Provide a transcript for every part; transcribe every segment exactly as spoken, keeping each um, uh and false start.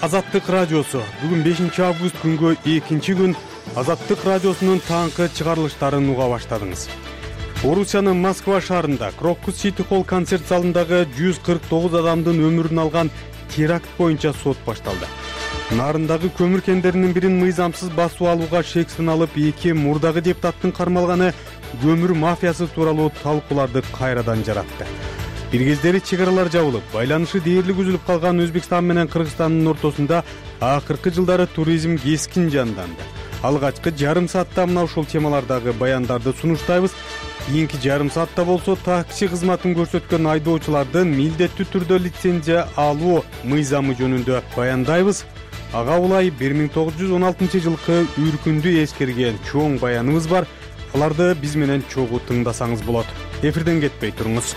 Азаттык радиосу. Бүгүн бешинчи август күнгө экинчи күн Азаттык радиосунун таңкы чыгарылыштарын уга баштадыңыз. Орусиянын Москва шаарында Крокус Сити Холл концерт залындагы жүз кырк тогуз адамдын өмүрүн алган теракт боюнча сот башталды. Нарындагы көмүр кендеринин бирин мыйзамсыз басып алууга шек сыналып, эки мурдагы депутаттын кармалганы көмүр мафиясы тууралуу талкууларды кайрадан жаратты. Бир кездери чек аралар жабылып, байланышы дээрлик үзүлүп калган Өзбекстан менен Кыргызстандын ортосунда акыркы жылдары туризм кескин жанданды. Алгачкы жарым саатта мына ушул темалардагы баяндарды сунуштайбыз. Кийинки жарым саатта болсо такси кызматын көрсөткөн айдоочулардын милдеттүү түрдө лицензия алуу мыйзамы жөнүндө баяндайбыз. Ага улай бир миң тогуз жүз он алтынчы жылкы үркүндү эскерген чоң баяныбыз бар. Аларды биз менен чогуу тыңдасаңыз болот. Эфирден кетпей туруңуз.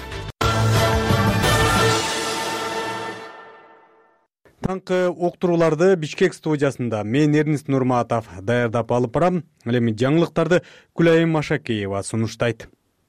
Таңкы октурууларды Бишкек студиясында мен Эрнест Нурматов даярдап алып барам. Эми жаңылыктарды Күлайым Машакеева сунуштайт.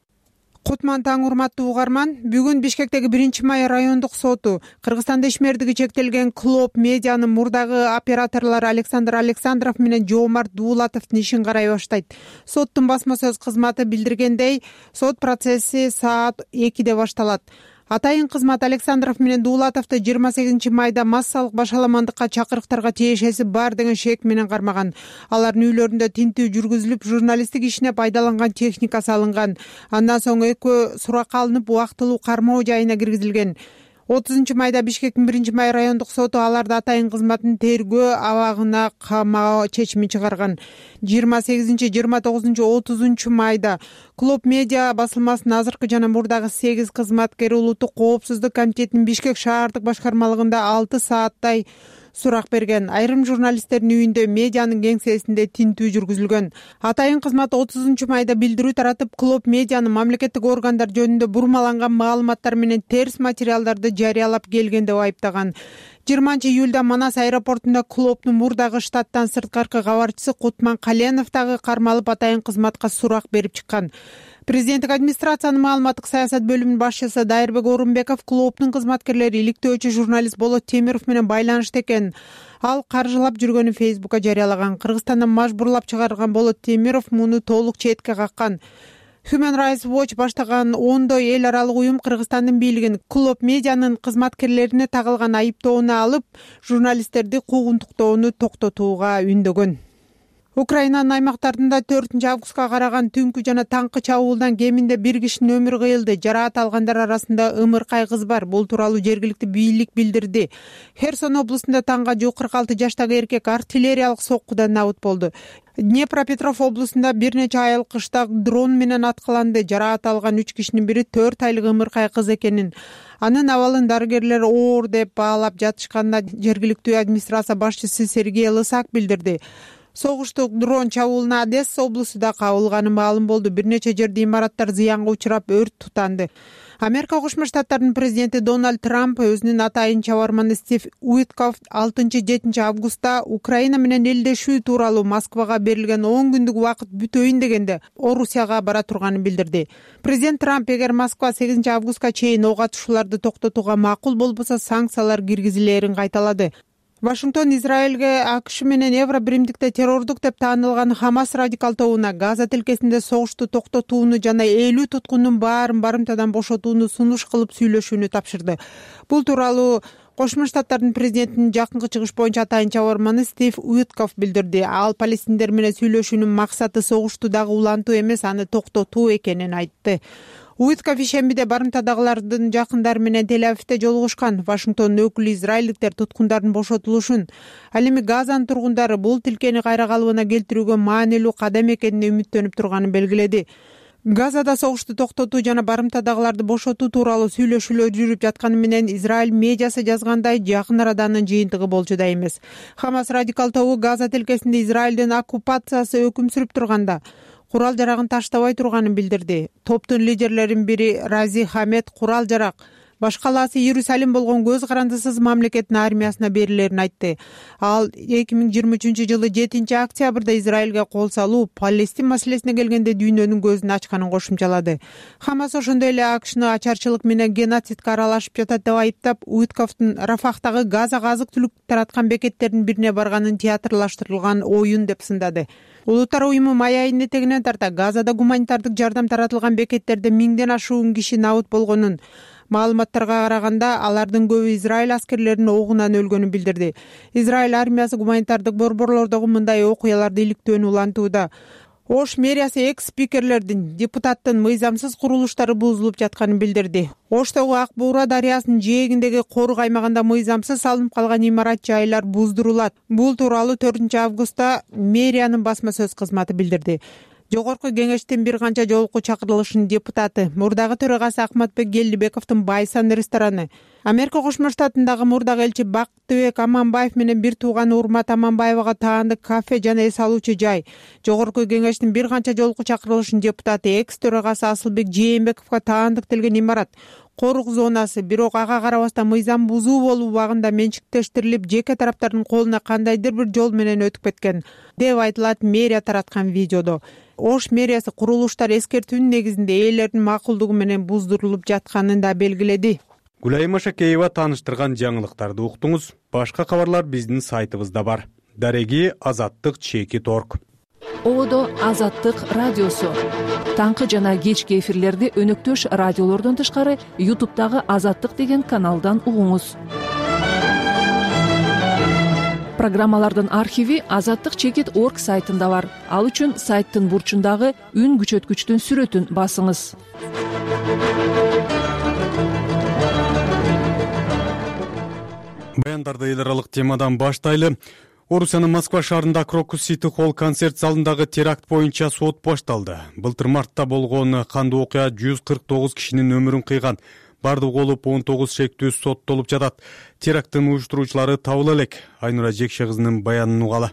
Кутман таң, урматтуу угарман. Бүгүн Бишкектеги биринчи май райондук соту Кыргызстанда ишмердиги чектелген Клоп медианын мурдагы операторлору Александр Александров менен Жоомарт Дуулатовдун ишин карай баштайт. Соттун басма сөз кызматы билдиргендей, сот процесси саат экиде башталат. Атайын кызмат Александров менен Дуулатовду жыйырма сегизинчи майда массалык башаламандыкка чакырыктарга тиешеси бар деген шек менен кармаган. Алардын үйлөрүндө тинтүү жүргүзүлүп, журналисттик ишине пайдаланган техника салынган. Андан соң экөө суракка алынып, убактылуу кармоо жайына киргизилген. отузунчу майда Бишкектин биринчи май райондук соту аларды атайын кызматтын тергөө абагына камоо чечимин чыгарган. жыйырма сегизинчи, жыйырма тогузунчу, отузунчу майда Клоп медиа басылмасынын азыркы жана мурдагы сегиз кызматкери Улуттук коопсуздук комитетинин Бишкек шаардык башкармалыгында алты сааттай сурак берген. Айрым журналисттердин үйүндө, медианын кеңсесинде тинтүү жүргүзүлгөн. Атайын кызмат отузунчу майда билдирүү таратып, Клоп медианын мамлекеттик органдар жөнүндө бурмаланган маалыматтар менен терс материалдарды жарыялап келген деп айыптаган. жыйырманчы июлда Манас аэропортунда Клоптун мурдагы штаттан сырткаркы кабарчысы Кутман Каленов дагы кармалып, атайын кызматка сурак берип чыккан. Президенттик администрациянын маалыматтык саясат бөлүмүнүн башчысы Дайырбек Орунбеков Клоптун кызматкерлери иликтөөчү журналист Болот Темиров менен байланышта экен. Ал каржылап жүргөнүн Фейсбукка жарыялаган. Кыргызстандан мажбурлап чыгарган Болот Темиров муну толук четке каккан. Human Rights Watch баштаган ондой эл аралык уюм Кыргызстандын бийлигин Клоп медианын кызматкерлерине тагылган айыптоону алып, журналисттерди куугунтуктоону токтотууга үндөгөн. Украинанын аймактарында төртүнчү августка караган түнкү жана таңкы чабуулдан кеминде бир кишинин өмүрү кыйылды. Жараат алгандар арасында ымыркай кыз бар. Бул тууралуу жергиликтүү бийлик билдирди. Херсон облусунда таңга жук кырк алты жаштагы эркек артиллериялык соккудан набыт болду. Днепропетров облусунда бир нече айыл кышта дрон менен аткыланды. Жараат алган үч кишинин бири төрт айлык ымыркай кыз экенин, анын абалын дарыгерлер оор деп баалап жатышканына жергиликтүү администрация башчысы Сергей Лысак билдирди. Согуштук дрон чабуулуна Одесса облусу да кабылганы маалым болду. Бир нече жерде имараттар зыянга учурап, өрт тутанды. Америка Кошмо Штаттарынын президенти Дональд Трамп өзүнүн атайын чабарманы Стив Уиткоф алтынчы жетинчи августта Украина менен элдешүү тууралуу Москвага берилген он күндүк убакыт бүтөйүн дегенде Орусияга бара турганын билдирди. Президент Трамп эгер Москва сегизинчи августка чейин ок атышууларды токтотууга макул болбосо, санкциялар киргизилээрин кайталады. Вашингтон Израилге АКШ менен Евро биримдикте террордук деп таанылган Хамас радикал тобуна Газа тилкесинде согушту токтотууну жана элүү туткундун баарын барымтадан бошотууну сунуш кылып сүйлөшүүнү тапшырды. Бул тууралуу Кошмо Штаттардын президентинин жакынкы чыгыш боюнча атайын чабарманы Стив Уиткоф билдирди. Ал палестиндер менен сүйлөшүүнүн максаты согушту дагы улантуу эмес, аны токтотуу экенин айтты. Уиткоф ишембиде барымтадагылардын жакындары менен Тель-Авивде жолугушкан. Вашингтондун өкүлү израилдиктер туткундардын бошотулушун, ал эми Газанын тургундары бул тилкени кайра калыбына келтирүүгө маанилүү кадам экенине үмүттөнүп турганын белгиледи. Газада согушту токтотуу жана барымтадагыларды бошотуу тууралуу сүйлөшүүлөр жүрүп жатканы менен Израиль медиасы жазгандай, жакын арада анын жыйынтыгы болчу да эмес. Хамас радикал тобу Газа тилкесинде Израилдин оккупациясы өкүм сүрүп турганда курал жарагын таштабай турганын билдирди. Топтун лидерлеринин бири Рази Хамед курал жарак баш калаасы Иерусалим болгон көз карандысыз мамлекеттин армиясына берилерин айтты. Ал эки миң жыйырма үчүнчү жылы жетинчи октябрда Израилге кол салуу Палестин маселесине келгенде дүйнөнүн көзүн ачканын кошумчалады. Хамас ошондой эле АКШны ачарчылык менен геноцидке аралашып жатат деп айыптап, Уитковдун Рафахтагы Газага азык-түлүк тараткан бекеттердин бирине барганын театрлаштырылган оюн деп сындады. Улуттар уюму май айынын этегинен тарта Газада гуманитардык жардам таратылган бекеттерде миңден ашуун киши набыт болгонун, маалыматтарга караганда алардын көбү Израиль аскерлеринин огунан өлгөнүн билдирди. Израиль армиясы гуманитардык борборлордогу мындай окуяларды иликтөөнү улантууда. Ош мэриясы экс-спикерлердин, депутаттын мыйзамсыз курулуштары бузулуп жатканын билдирди. Оштогу Ак Буура дарыясынын жээгиндеги корук аймагында мыйзамсыз салынып калган имарат жайлар буздурулат. Бул тууралуу төртүнчү августта мэриянын басма сөз кызматы билдирди. Жогорку кеңештин бир канча жолку чакырылышынын депутаты, мурдагы төрагасы Акматбек Келдибековдун Байсан рестораны, Америка Кошмо Штатындагы мурдагы элчи Бактыбек Аманбаев менен бир тууган Урмат Аманбаевага таандык кафе жана эс алуучу жай, жогорку кеңештин бир канча жолку чакырылышынын депутаты, экс төрагасы Асылбек Жээнбековго таандыктелген имарат, корук зонасы, бирок ага карабастан мыйзам бузуу болуу убагында менчиктештирилип, жеке тараптардын колуна кандайдыр бир жол менен өтүп кеткен деп айтылат мэрия тараткан видеодо. Ош мэриясы курулуштар эскертүүнүн негизинде ээлердин макулдугу менен буздурулуп жатканын да белгиледи. Гүлайым Ашакеева тааныштырган жаңылыктарды уктуңуз. Башка кабарлар биздин сайтыбызда бар. Дареги Азаттык чеки торг. Одо Азаттык радиосу. Таңкы жана кечки эфирлерди өнөктөш радиолордон тышкары ютубтагы Азаттык деген каналдан угуңуз. Программалардын архиви азаттык чекит точка орг сайтында бар. Ал үчүн сайттын бурчундагы үн күчөткүчтүн сүрөтүн басыңыз. Баяндарды эл аралык темадан баштайлы. Орусиянын Москва шаарында Крокус Сити Холл концерт залындагы теракт боюнча сот башталды. Былтыр мартта болгон кандуу окуя жүз кырк тогуз кишинин өмүрүн кыйган. Бардыгы болуп он тогуз шектүү соттолуп жатат. Теракттын уюштуруучулары табыла элек. Айнура Жекше кызынын баянын угалы.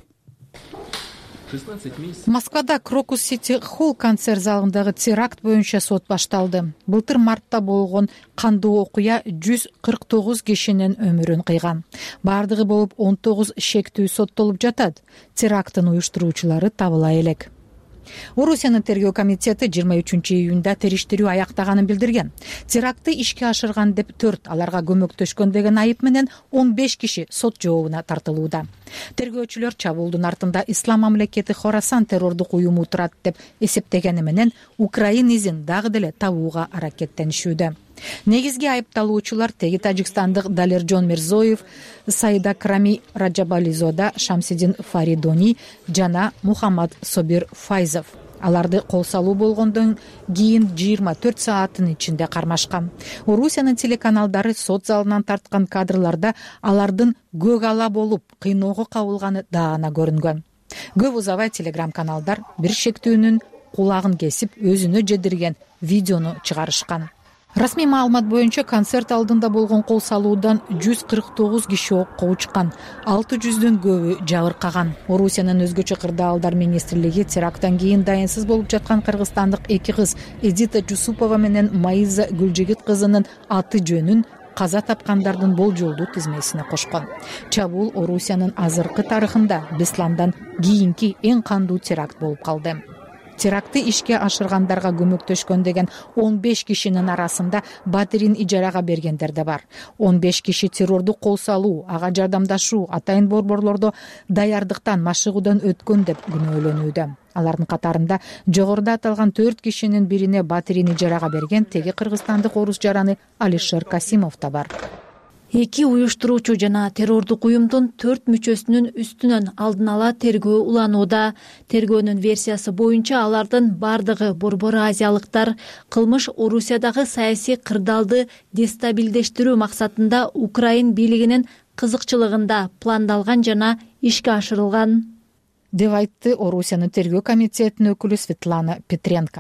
Москвада Крокус Сити Холл концерт залындагы теракт боюнча сот башталды. Былтыр мартта болгон кандуу окуя жүз кырк тогуз кишинин өмүрүн кыйган. Бардыгы болуп он тогуз шектүү соттолуп жатат. Теракттын уюштуруучулары табыла элек. Орусиянын тергөө комитети жыйырма үчүнчү июнда териштирүү аяктаганын билдирген. Терактты ишке ашырган деп төрт, аларга көмөктөшкөн деген айып менен он беш киши сот жообуна тартылууда. Тергөөчүлөр чабуулдун артында Ислам мамлекети Хорасан террордук уюму турат деп эсептегени менен Украин изин дагы деле табууга аракеттенишүүдө. Негизги айыпталуучулар теги тажикстандык Далержон Мирзоев, Саида Крами Раджабализода, Шамсидин Фаридони жана Мухаммад Собир Файзов. Аларды кол салуу болгондон кийин жыйырма төрт сааттын ичинде кармашкан. Орусиянын телеканалдары сот залынан тарткан кадрларда алардын көк ала болуп кыйноого кабылганы даана көрүнгөн. Көп узабай телеграм-каналдар бир шектүүнүн кулагын кесип өзүнө жедирген видеону чыгарышкан. Расмий маалымат боюнча концерт алдында болгон кол салуудан жүз кырк тогуз киши окко учкан, алты жүздөн көбү жабыркаган. Орусиянын өзгөчө кырдаалдар министрлиги теракттан кийин дайынсыз болуп жаткан кыргызстандык эки кыз Эдита Жусупова менен Маиза Гүлжигит кызынын аты жөнүн каза тапкандардын болжолдуу тизмесине кошкон. Чабуул Орусиянын азыркы тарыхында Бесламдан кийинки эң кандуу теракт болуп калды. Терактты ишке ашыргандарга көмөктөшкөн деген он беш кишинин арасында батирин ижарага бергендер да бар. он беш киши террордук кол салуу, ага жардамдашуу, атайын борборлордо даярдыктан, машыгуудан өткөн деп күнөөлөнүүдө. Алардын катарында жогоруда аталган төрт кишинин бирине батирин ижарага берген теги кыргызстандык орус жараны Алишер Касимов да бар. Эки уюштуруучу жана террордук уюмдун төрт мүчөсүнүн үстүнөн алдын ала тергөө уланууда. Тергөөнүн версиясы боюнча алардын бардыгы борбор азиялыктар кылмыш Орусиядагы саясий кырдаалды дестабилдештирүү максатында Украин бийлигинин кызыкчылыгында пландалган жана ишке ашырылган деп айтты Орусиянын тергөө комитетинин өкүлү Светлана Петренко.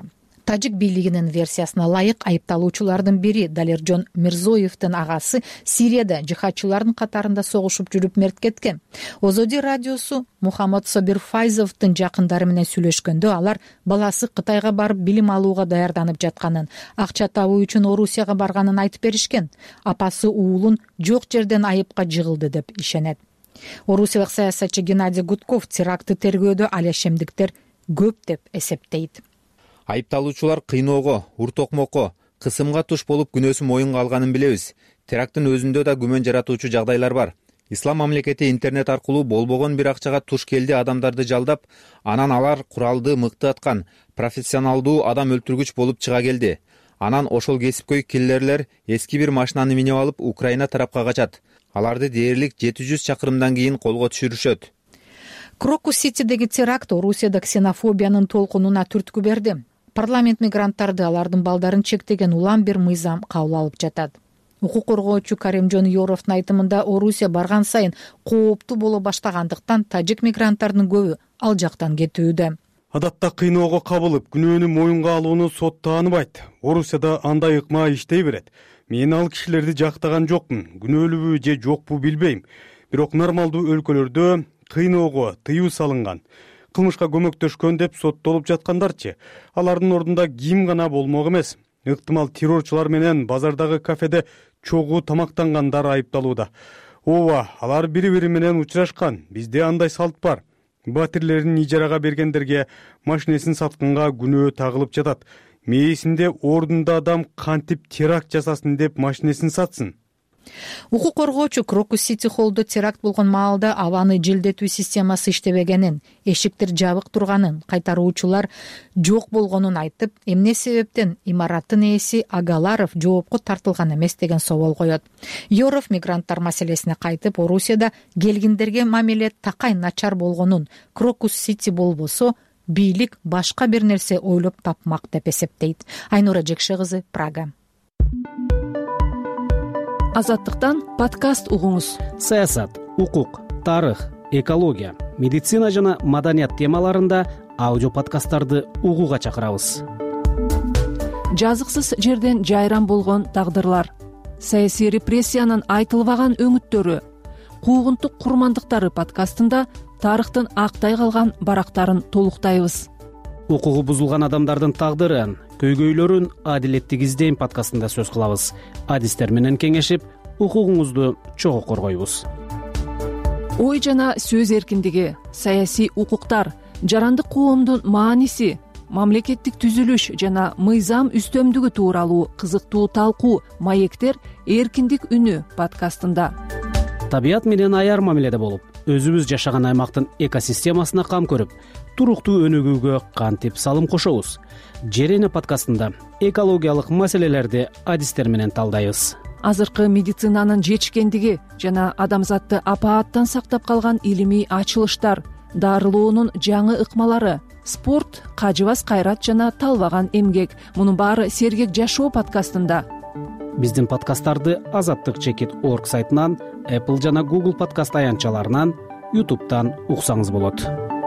тажик бийлигинин версиясына ылайык айыпталуучулардын бири Далержон Мирзоевдин агасы Сирияда жихадчылардын катарында согушуп жүрүп мерт кеткен. Озоди радиосу Мухаммад Собир Файзовдун жакындары менен сүйлөшкөндө алар баласы Кытайга барып билим алууга даярданып жатканын, акча табуу үчүн Орусияга барганын айтып беришкен. Апасы уулун жок жерден айыпка жыгылды деп ишенет. Орусиялык саясатчы Геннадий Гудков терактты тергөөдө алешемдиктер көп деп эсептейт. Айыпталуучулар кыйноого, уртокмокко, кысымга туш болуп күнөөсүн моюнга алганын билебиз. Теракттын өзүндө да күмөн жаратуучу жагдайлар бар. Ислам мамлекети интернет аркылуу болбогон бир акчага туш келди адамдарды жалдап, анан алар куралды мыкты аткан, профессионалдуу адам өлтүргүч болуп чыга келди. Анан ошол кесипкөй киллерлер эски бир машинаны минип алып Украина тарапка качат. Аларды дээрлик жети жүз чакырымдан кийин колго түшүрүшөт. Крокус-Ситидеги теракт Орусияда ксенофобиянын толкунуна түрткү берди. Парламент мигранттарды, алардын балдарын чектеген улам бир мыйзам кабыл алып жатат. Укук коргоочу Каримжон Йоровдун айтымында Орусия барган сайын кооптуу боло баштагандыктан тажик мигранттардын көбү ал жактан кетүүдө. Адатта кыйноого кабылып, күнөөнү моюнга алууну сот тааныбайт. Орусияда андай ыкма иштей берет. Мен ал кишилерди жактаган жокмун. Күнөөлүүбү же жокпу билбейм. Бирок нормалдуу өлкөлөрдө кыйноого тыюу салынган. Кылмышка көмөктөшкөн деп соттолуп жаткандарчы, алардын ордунда ким гана болмок эмес. Ыктымал террорчулар менен базардагы кафеде чогуу тамактангандар айыпталууда. Ооба, алар бири-бири менен учурашкан. Бизде андай салт бар. Батирлерин ижарага бергендерге машинесин сатканга күнөө тагылып жатат. Мээсинде ордунда адам кантип теракт жасасын деп машинесин сатсын. Укук коргоочу Крокус-Сити холлдо теракт болгон маалда абаны желдетүү системасы иштебегенин, эшиктер жабык турганын, кайтаруучулар жок болгонун айтып, эмне себептен имараттын ээси Агаларов жоопко тартылган эмес деген собол коет. Йоров мигранттар маселесине кайтып, Орусияда келгиндерге мамиле такай начар болгонун, Крокус-Сити болбосо бийлик башка бир нерсе ойлоп тапмак деп эсептейт. Айнура Жекше кызы, Прага. Азаттыктан подкаст угуңуз. Саясат, укук, тарых, экология, медицина жана маданият темаларында аудио подкасттарды угууга чакырабыз. Жазыксыз жерден жайран болгон тагдырлар, саясий репрессиянын айтылбаган өңүттөрү, куугунтук курмандыктары подкастында тарыхтын актай калган барактарын толуктайбыз. Укугу бузулган адамдардын тагдырын, көйгөйлөрүн адилеттик издейм подкастында сөз кылабыз. Адистер менен кеңешип, укугуңузду чогуу коргойбуз. Ой жана сөз эркиндиги, саясий укуктар, жарандык коомдун мааниси, мамлекеттик түзүлүш жана мыйзам үстөмдүгү тууралуу кызыктуу талкуу маектер эркиндик үнү подкастында. Табият менен аяр мамиледе болуп, өзүбүз жашаган аймактын экосистемасына кам көрүп, туруктуу өнүгүүгө кантип салым кошобуз. Жерене подкастында экологиялык маселелерди адистер менен талдайбыз. Азыркы медицинанын жетишкендиги жана адамзатты апааттан сактап калган илимий ачылыштар, дарылоонун жаңы ыкмалары, спорт, кажыбас кайрат жана талбаган эмгек. Мунун баары сергек жашоо подкастында. Биздин подкасттарды азаттык чекит орг сайтынан, Apple жана Google подкаст аянтчаларынан, YouTube'дан уксаңыз болот.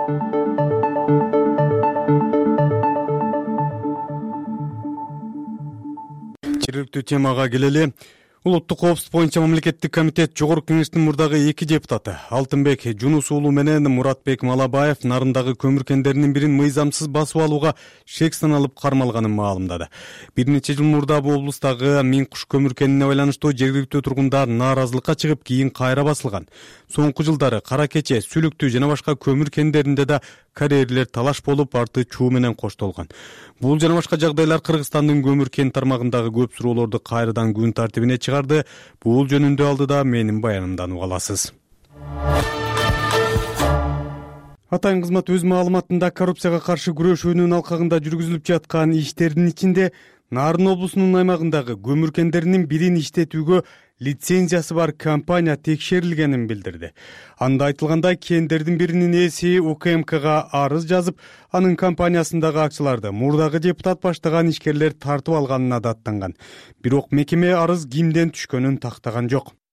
Жергиликтүү темага келели. Улуттук коопсуздук боюнча мамлекеттик комитет жогорку кеңештин мурдагы эки депутаты Алтынбек Жунус уулу менен Муратбек Малабаев нарындагы көмүр кендеринин бирин мыйзамсыз басып алууга шек саналып кармалганын маалымдады. Бир нече жыл мурда бул облустагы Миң Куш көмүр кенине байланыштуу жергиликтүү тургундар нааразылыкка чыгып, кийин кайра басылган. Соңку жылдары Кара Кече, Сүлүктүү жана башка көмүр кендеринде да карьерлер талаш болуп, арты чуу менен коштолгон. Бул жана башка жагдайлар Кыргызстандын көмүр кен тармагындагы көп суроолорду кайрадан күн тартибине чыгарды. Бул жөнүндө алдыда менин баянымдан уга аласыз. Атайын кызмат өз маалыматында коррупцияга каршы күрөшүүнүн алкагында жүргүзүлүп жаткан иштердин ичинде Нарын облусунун аймагындагы көмүр кендеринин бирин иштетүүгө лицензиясы бар компания текшерилгенин билдирди. Анда айтылгандай, кендердин биринин ээси У К М Кга арыз жазып, анын компаниясындагы акчаларды мурдагы депутат баштаган ишкерлер тартып алганына даттанган. Бирок мекеме арыз кимден түшкөнүн тактаган жок.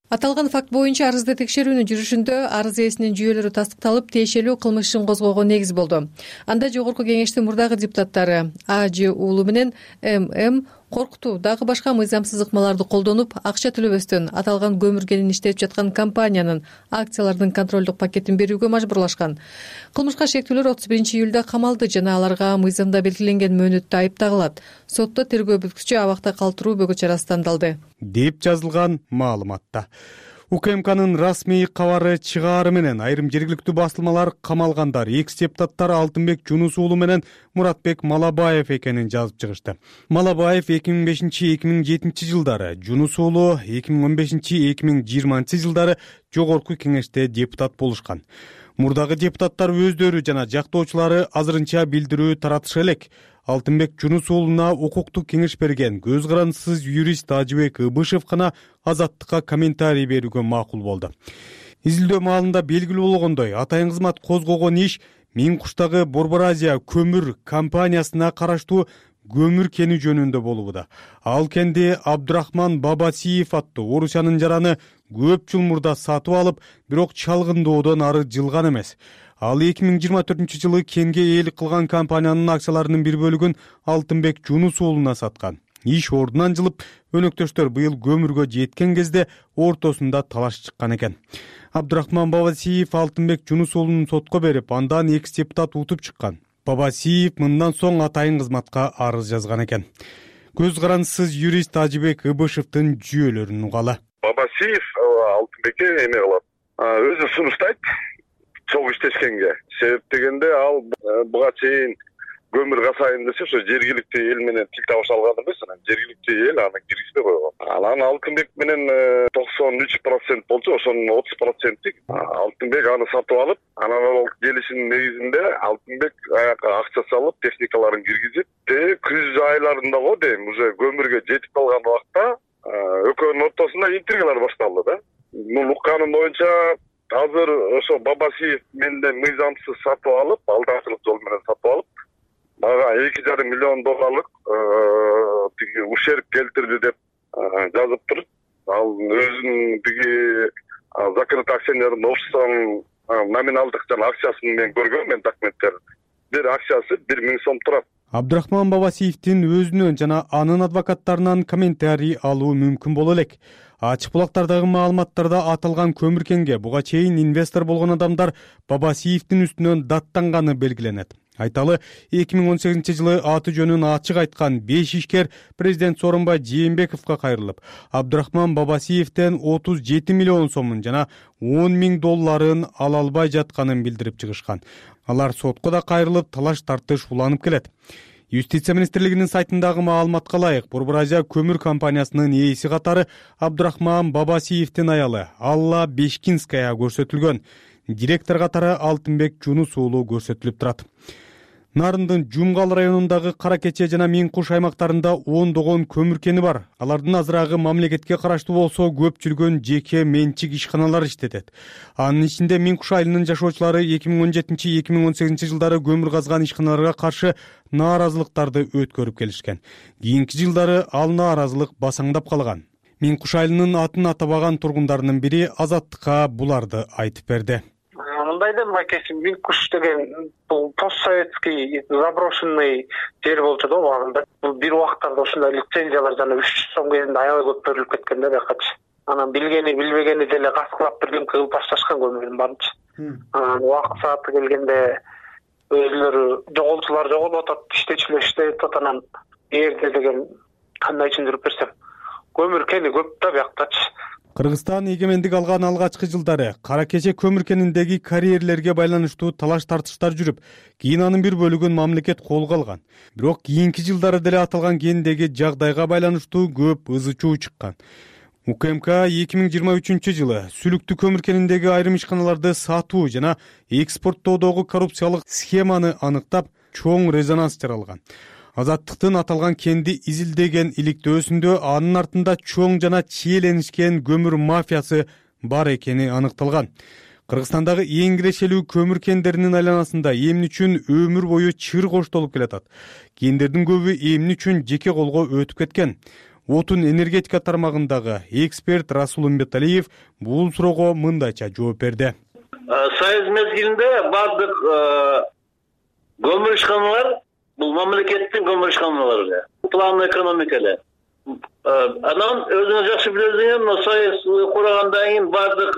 аталган факт боюнча арызды текшерүүнүн жүрүшүндө арыз ээсинин жүйөлөрү тастыкталып тиешелүү кылмыш ишин козгоого негиз болду. Анда жогорку кеңештин мурдагы депутаттары А Ж уулу менен М М коркутуу дагы башка мыйзамсыз ыкмаларды колдонуп акча төлөбөстөн аталган көмүркенин иштетип жаткан компаниянын акцияларынын контролдук пакетин берүүгө мажбурлашкан. Кылмышка шектүүлөр отуз биринчи июлда камалды жана аларга мыйзамда белгиленген мөөнөттө айып тагылат. Сотто тергөө бүткүчү абакта калтыруу бөгө чарасы тандалды деп жазылган маалыматта. У К М Кнын расмий кабары чыгаары менен айрым жергиликтүү басылмалар камалгандар экс депутаттар Алтынбек Жунус уулу менен Муратбек Малабаев экенин жазып чыгышты. Малабаев эки миң бешинчи эки миң жетинчи жылдары, Жунус уулу эки миң он бешинчи эки миң жыйырманчы жылдары жогорку кеңеште депутат болушкан. Мурдагы депутаттар өздөрү жана жактоочулары азырынча билдирүү таратышы элек. Алтынбек Жунус уулуна укуктук кеңеш берген көз карандысыз юрист Ажыбек Ыбышев гана Азаттыкка комментарий берүүгө макул болду. Изилдөө маалында белгилүү болгондой, атайын кызмат козгогон иш Миң куштагы Борбор Азия көмүр компаниясына караштуу көмүр кени жөнүндө болууда. Ал кенди Абдурахман Бабасиев аттуу Орусиянын жараны көп жыл мурда сатып алып, бирок чалгындоодон ары жылган эмес. Ал эки миң жыйырма төртүнчү жылы кенге ээлик кылган компаниянын акцияларынын бир бөлүгүн Алтынбек Жунус уулуна саткан. Иш ордунан жылып, өнөктөштөр быйыл көмүргө жеткен кезде ортосунда талаш чыккан экен. Абдурахман Бабасиев Алтынбек Жунус уулунун сотко берип, андан экс депутат утуп чыккан. Бабасиев мындан соң атайын кызматка арыз жазган экен. Көз карандысыз юрист Ажыбек Ыбышевдин жүйөлөрүн угалы. Бабасиев Алтынбекке эме кылат. Өзү сунуштайт чогуу иштешкенге. Себеп дегенде ал буга чейин көмүр касайын десе, ошо жергиликтүү эл менен тил табыша алган эмес, анан жергиликтүү эл аны киргизбей койгон. Анан Алтынбек менен токсон үч процент болчу, ошонун отуз проценти Алтынбек аны сатып алып, анан ал келишимдин негизинде Алтынбек аяка акча салып, техникаларын киргизип, күз айларында го дейм, уже көмүргө жетип калган убакта экөөнүн ортосунда интригалар башталды да. Мун укканым боюнча азыр ошо Бабасиев менден мыйзамсыз сатып алып, алдамчылык жол менен сатып алып, мага эки жарым миллион долларлык тиги ущерб келтирди деп жазып туруп, ал өзүнүн тиги закрытый акционерный обществонун номиналдык жана акциясын мен көргөм, мен документтерин. Бир акциясы бир миң сом турат. Абдурахман Бабасиевдин өзүнөн жана анын адвокаттарынан комментарий алуу мүмкүн боло элек. Ачык булактардагы маалыматтарда аталган көмүркенге буга чейин инвестор болгон адамдар Бабасиевдин үстүнөн даттанганы белгиленет. Айталы, эки миң он сегизинчи жылы аты жөнүн ачык айткан беш ишкер президент Сооронбай Жээнбековго кайрылып, Абдурахман Бабасиевден отуз жети миллион сомун жана он миң долларын ала албай жатканын билдирип чыгышкан. Алар сотко да кайрылып, талаш тартыш уланып келет. Юстиция министрлигинин сайтындагы маалыматка ылайык, Борбор Азия көмүр компаниясынын ээси катары Абдурахман Бабасиевдин аялы Алла Бешкинская көрсөтүлгөн. Директор катары Алтынбек Жунус уулу көрсөтүлүп турат. Нарындын Жумгал районундагы Кара Кече жана Миң Куш аймактарында ондогон көмүркени бар. Алардын азырагы мамлекетке караштуу болсо, көпчүлүгүн жеке менчик ишканалар иштетет. Анын ичинде Миң Куш айылынын жашоочулары эки миң он жетинчи эки миң он сегизинчи жылдары көмүр казган ишканаларга каршы нааразылыктарды өткөрүп келишкен. Кийинки жылдары ал нааразылык басаңдап калган. Миң Куш айылынын атын атабаган тургундарынын бири Азаттыкка буларды айтып берди. Мындай да макеси Миң Куш деген бул постсоветский заброшенный жер болчу да убагында. Бул бир убактарда ушундай лицензиялар жана үч жүз сом кезинде аябай көп берилип кеткен да бакачы. Анан билгени билбегени деле каскылап бирден кылып башташкан көмүрдүн баарынчы. Анан убакыт сааты келгенде өзүлөрү жоголчулар жоголуп атат, иштечилер иштеп атат, анан эгерде деген кандай түшүндүрүп берсем, көмүр кени көп да бияктачы. Кыргызстан эгемендик алган алгачкы жылдары Кара Кече көмүр кениндеги карьерлерге байланыштуу талаш тартыштар жүрүп, кийин анын бир бөлүгүн мамлекет колго алган. Бирок кийинки жылдары деле аталган кендеги жагдайга байланыштуу көп ызы чуу чыккан. У К М К эки миң жыйырма үчүнчү жылы Сүлүктүү көмүр кениндеги айрым ишканаларды сатуу жана экспорттоодогу коррупциялык схеманы аныктап, чоң резонанс жаралган. Азаттыктын аталган кенди изилдеген иликтөөсүндө анын артында чоң жана чиеленишкен көмүр мафиясы бар экени аныкталган. Кыргызстандагы эң кирешелүү көмүр кендеринин айланасында эмне үчүн өмүр бою чыр коштолуп келатат. Кендердин көбү эмне үчүн жеке колго өтүп кеткен. отун энергетика тармагындагы эксперт Расул Умбеталиев бул суроого мындайча жооп берди. Союз мезгилинде бардык көмүр ишканалар бул мамлекеттин көмүр ишканалары, план экономика эле. Анан өзүңүз жакшы билесиңер, мына Союз кургандан кийин бардык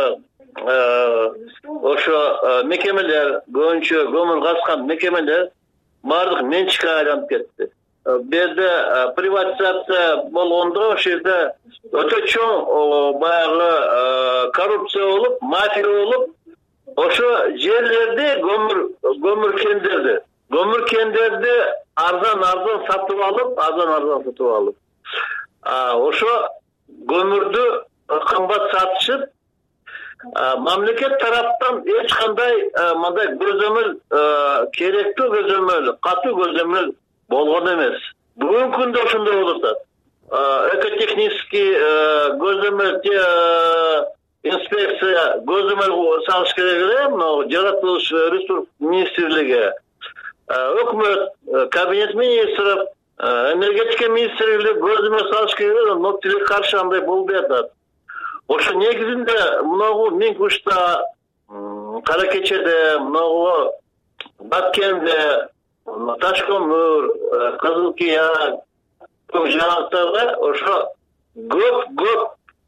ошо мекемелер, көбүнчө көмүр казкан мекемелер бардык менчикке айланып кетти. Бу жерде приватизация болгондо ошол жерде өтө чоң баягы коррупция болуп, мафия болуп, ошо жерлерди көмүр көмүр кендерди, көмүр кендерди арзан-арзан сатып алып, арзан-арзан сатып алып, ошо көмүрдү кымбат сатышып, мамлекет тараптан эч кандай мындай көзөмөл, керектүү көзөмөл, катуу көзөмөл болгон эмес. Бүгүнкү күндө ошондой болуп атат. Экотехнический көзөмөл, инспекция көзөмөл салыш керек эле, мына жаратылыш ресурс министрлиги, өкмөт, кабинет министров, энергетика министрлиги көзөмөл салыш керек эле, но тилекке каршы андай болбой атат. Ошо негизинде мынагу Миңкушта, Кара-Кечеде, мынагу Баткенде, Ташкөмүр, Кызылкия, көп жанактарда ошо көп-көп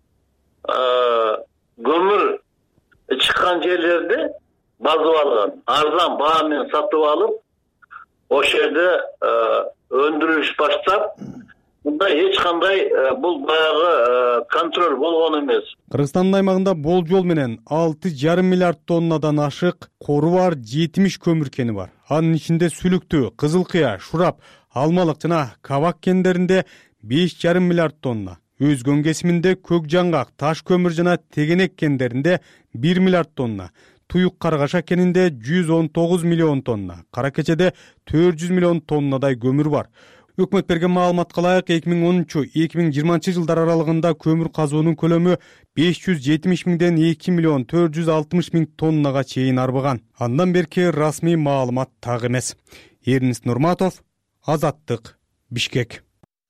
көмүр чыккан жерлерди базып алган, арзан баа менен сатып алып, ошол жерде өндүрүш баштап, мында эч кандай бул баягы контроль болгон эмес. Кыргызстандын аймагында болжол менен алты жарым миллиард тоннадан ашык кору бар жетимиш көмүр кени бар. Анын ичинде Сүлүктүү, Кызылкыя, Шурап, Алмалык жана Кабак кендеринде беш жарым миллиард тонна. Өзгөн кесиминде Көк Жаңгак, Таш көмүр жана Тегенек кендеринде бир миллиард тонна. Туюк Каргаша кенинде жүз он тогуз миллион тонна. Кара-Кечеде төрт жүз миллион тоннадай көмүр бар. Өкмөт берген маалыматка ылайык эки миң онунчу — эки миң жыйырманчы жылдар аралыгында көмүр казуунун көлөмү беш жүз жетимиш миңден эки миллион төрт жүз алтымыш миң тоннага чейин арбыган. Андан берки расмий маалымат так эмес. Эрнис Нурматов, Азаттык, Бишкек.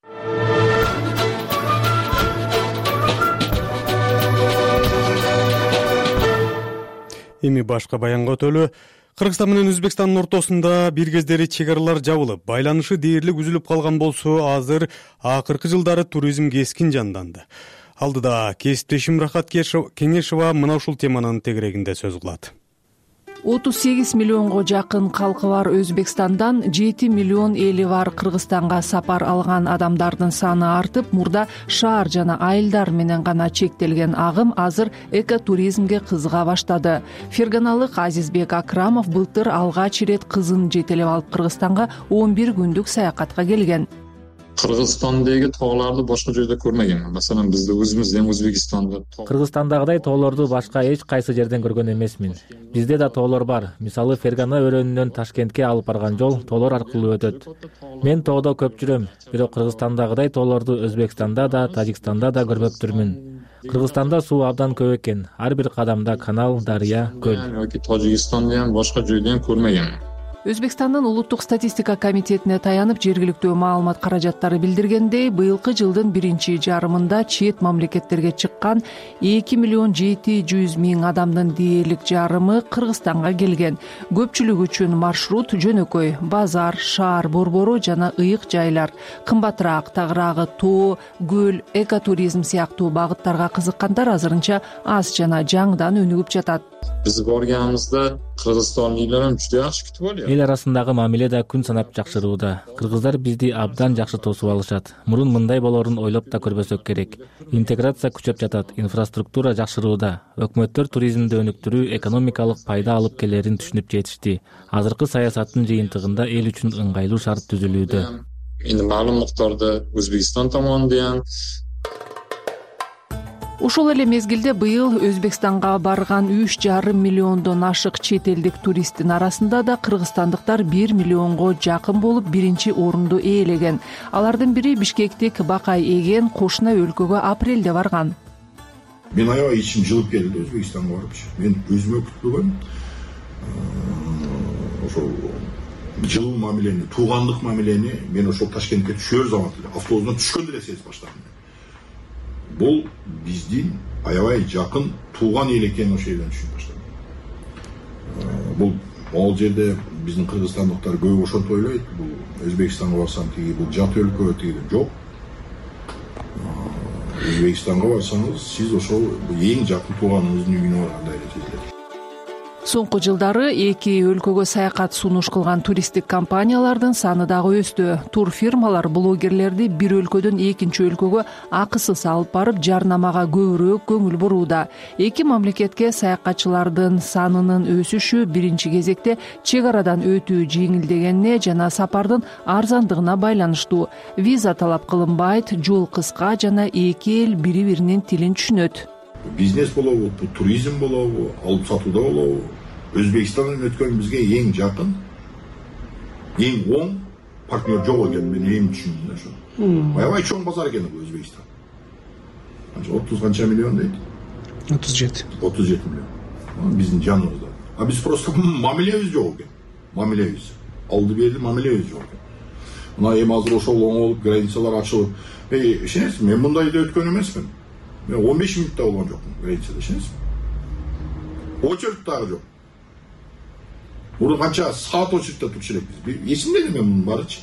Эми башка баянга өтөлү. Кыргызстан менен Өзбекстандын ортосунда бир кездери чек аралар жабылып, байланышы дээрлик үзүлүп калган болсо, азыр акыркы жылдары туризм кескин жанданды. Алдыда кесиптешим Рахат Кеңешова мына ушул теманын тегерегинде сөз кылат. отуз сегиз миллионго жакын калкы бар Өзбекстандан жети миллион эли бар Кыргызстанга сапар алган адамдардын саны артып, мурда шаар жана айылдар менен гана чектелген агым азыр экотуризмге кызыга баштады. Ферганалык Азизбек Акрамов былтыр алгач ирет кызын жетелеп алып Кыргызстанга он бир күндүк саякатка келген. Кыргызстандагы тоолорду башка жерде көрмөгөм. Маселен, бизде өзүбүздөн Өзбекстанда Кыргызстандагыдай тоолорду башка эч кайсы жерден көргөн эмесмин. Бизде да тоолор бар. Мисалы, Фергана өрөөнүнөн Ташкентке алып барган жол тоолор аркылуу өтөт. Мен тоодо көп жүрөм, бирок Кыргызстандагыдай тоолорду Өзбекстанда да, Тажикстанда да көрбөптүрмүн. Кыргызстанда суу абдан көп экен. Ар бир кадамда канал, дарыя, көл. Тажикстанда ham башка жерден көрмөгөм. Өзбекстандын улуттук статистика комитетине таянып жергиликтүү маалымат каражаттары билдиргендей, быйылкы жылдын биринчи жарымында чет мамлекеттерге чыккан эки миллион жети жүз миң адамдын дээрлик жарымы Кыргызстанга келген. Көпчүлүк үчүн маршрут жөнөкөй: базар, шаар борбору жана ыйык жайлар. Кымбатыраак, тагыраагы тоо, көл, экотуризм сыяктуу багыттарга кызыккандар азырынча аз жана жаңыдан өнүгүп жатат. Биз барганыбызда кыргызстандыктар ham juda yaxshi kutib olgan. Эл арасындагы мамиле да күн санап жакшырууда. Кыргыздар бизди абдан жакшы тосуп алышат. Мурун мындай болорун ойлоп да көрбөсөк керек. Интеграция күчөп жатат, инфраструктура жакшырууда. Өкмөттөр туризмди өнүктүрүү экономикалык пайда алып келерин түшүнүп жетишти. Азыркы саясаттын жыйынтыгында эл үчүн ыңгайлуу шарт түзүлүүдө. Эми маалым муктарда Өзбекстан tomonidan Ушул эле мезгилде быйыл Өзбекстанга барган үч жарым миллиондон ашык чет элдик туристтин арасында да кыргызстандыктар бир миллионго жакын болуп биринчи орунду ээлеген. Алардын бири Бишкектик Бакай Эген кошуна өлкөгө апрелде барган. Мен аябай ичим жылып келди Өзбекстанга барып. Мен өзүмө күтпөгөм. Ошол жылуу мамилени, туугандык мамилени мен ошол Ташкентке түшөр замат эле автобустан түшкөндө эле сезип баштадым. Бул биздин аябай жакын тууган эл экенин ошол жерден түшүнүп баштадым. Бул могул жерде биздин кыргызстандыктар көп ошентип ойлойт. Бул Өзбекстанга барсам тиги бул жат өлкө деген жок. Өзбекстанга барсаңыз, сиз ошол эң жакын тууганыңыздын үйүнө баргандай эле сезилет. Соңку жылдары эки өлкөгө саякат сунуш кылган туристтик компаниялардын саны дагы өстү. Тур фирмалар блогерлерди бир өлкөдөн экинчи өлкөгө акысыз алып барып, жарнамага көбүрөөк көңүл бурууда. Эки мамлекетке саякатчылардын санынын өсүшү биринчи кезекте чек арадан өтүү жеңилдегенине жана сапардын арзандыгына байланыштуу. Виза талап кылынбайт, жол кыска жана эки эл бири-биринин тилин түшүнөт. Бизнес болобу, туризм болобу, алып сатууда болобу, Өзбекстандан өткөн бизге эң жакын, эң оң партнер жок экен, мен эми түшүндүм ошо. Аябай чоң базар экен бул Өзбекстан. отуз канча миллион дейт? отуз жети. отуз жети миллион. Биздин жаныбызда. А биз просто мамилебиз жок экен. Мамилебиз. Алды берди мамилебиз жок экен. Мына эми азыр ошол оңолуп, границалар ачылып. Эй, ишенесизби? Мен мындайда өткөн эмесмин. Мен он беш мүнөттө болгон жокмун границада, ишенесизби? Очередь дагы жок. Мурун канча саат очередьте турчу элекпиз. Эсимде эле мен мунун баарычы.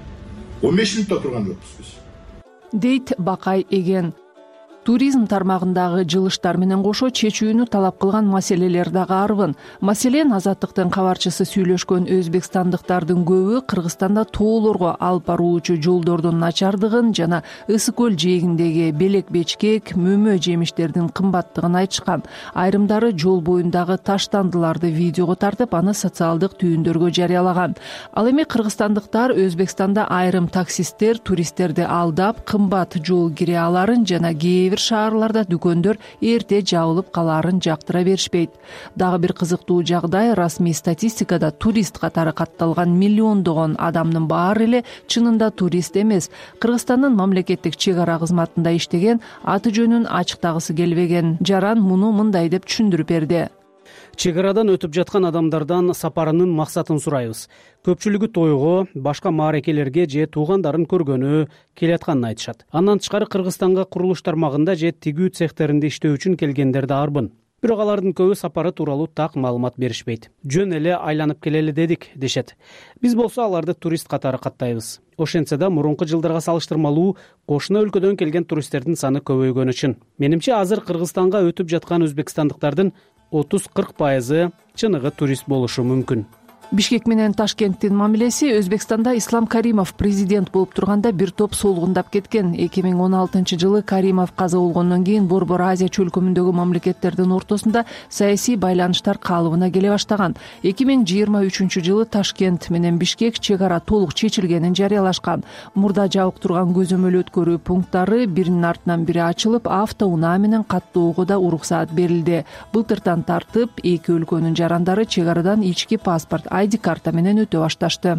он беш мүнөттө турган жокпуз биз. Дейт Бакай Эген. Туризм тармагындагы жылыштар менен кошо чечүүнү талап кылган маселелер дагы арбын. Маселен, Азаттыктын кабарчысы сүйлөшкөн өзбекстандыктардын көбү Кыргызстанда тоолорго алып баруучу жолдордун начардыгын жана ысык көл жээгиндеги белек-бечкек, мөмө жемиштердин кымбаттыгын айтышкан. Айрымдары жол боюндагы таштандыларды видеого тартып, аны социалдык түйүндөргө жарыялаган. Ал эми кыргызстандыктар Өзбекстанда айрым таксисттер туристтерди алдап, кымбат жол кире аларын жана кээ шаарларда дүкөндөр эрте жабылып калаарын жактыра беришпейт. Дагы бир кызыктуу жагдай, расмий статистикада турист катары катталган миллиондогон адамдын баары эле чынында турист эмес. Кыргызстандын мамлекеттик чек ара кызматында иштеген, аты жөнүн ачыктагысы келбеген Жаран муну мындай деп түшүндүрүп берди. Чек арадан өтүп жаткан адамдардан сапарынын максатын сурайбыз. Көпчүлүгү тойго, башка маарекелерге же туугандарын көргөнү келатканын айтышат. Андан тышкары Кыргызстанга курулуш тармагында же тигүү цехтеринде иштөө үчүн келгендер да арбын. Бирок алардын көбү сапары тууралуу так маалымат беришпейт. Жөн эле айланып келели дедик дешет. Биз болсо аларды турист катары каттайбыз. Ошентсе да мурунку жылдарга салыштырмалуу кошуна өлкөдөн келген туристтердин саны көбөйгөнү үчүн. Менимче азыр Кыргызстанга өтүп жаткан өзбекстандыктардын отуз-кырк пайызы чыныгы турист болушу мүмкүн. Бишкек менен Ташкенттин мамилеси Өзбекстанда Ислам Каримов президент болуп турганда бир топ солгундап кеткен. эки миң он алтынчы жылы Каримов каза болгондон кийин Борбор Азия чөлкөмүндөгү мамлекеттердин ортосунда саясий байланыштар калыбына келе баштаган. эки миң жыйырма үчүнчү жылы Ташкент менен Бишкек чек ара толук чечилгенин жарыялашкан. Мурда жабык турган көзөмөл өткөрүү пункттары биринин артынан бири ачылып, автоунаа менен каттоого да уруксаат берилди. Былтыртан тартып эки өлкөнүн жарандары чек арадан ички паспорт ай ди карта менен өтө башташты.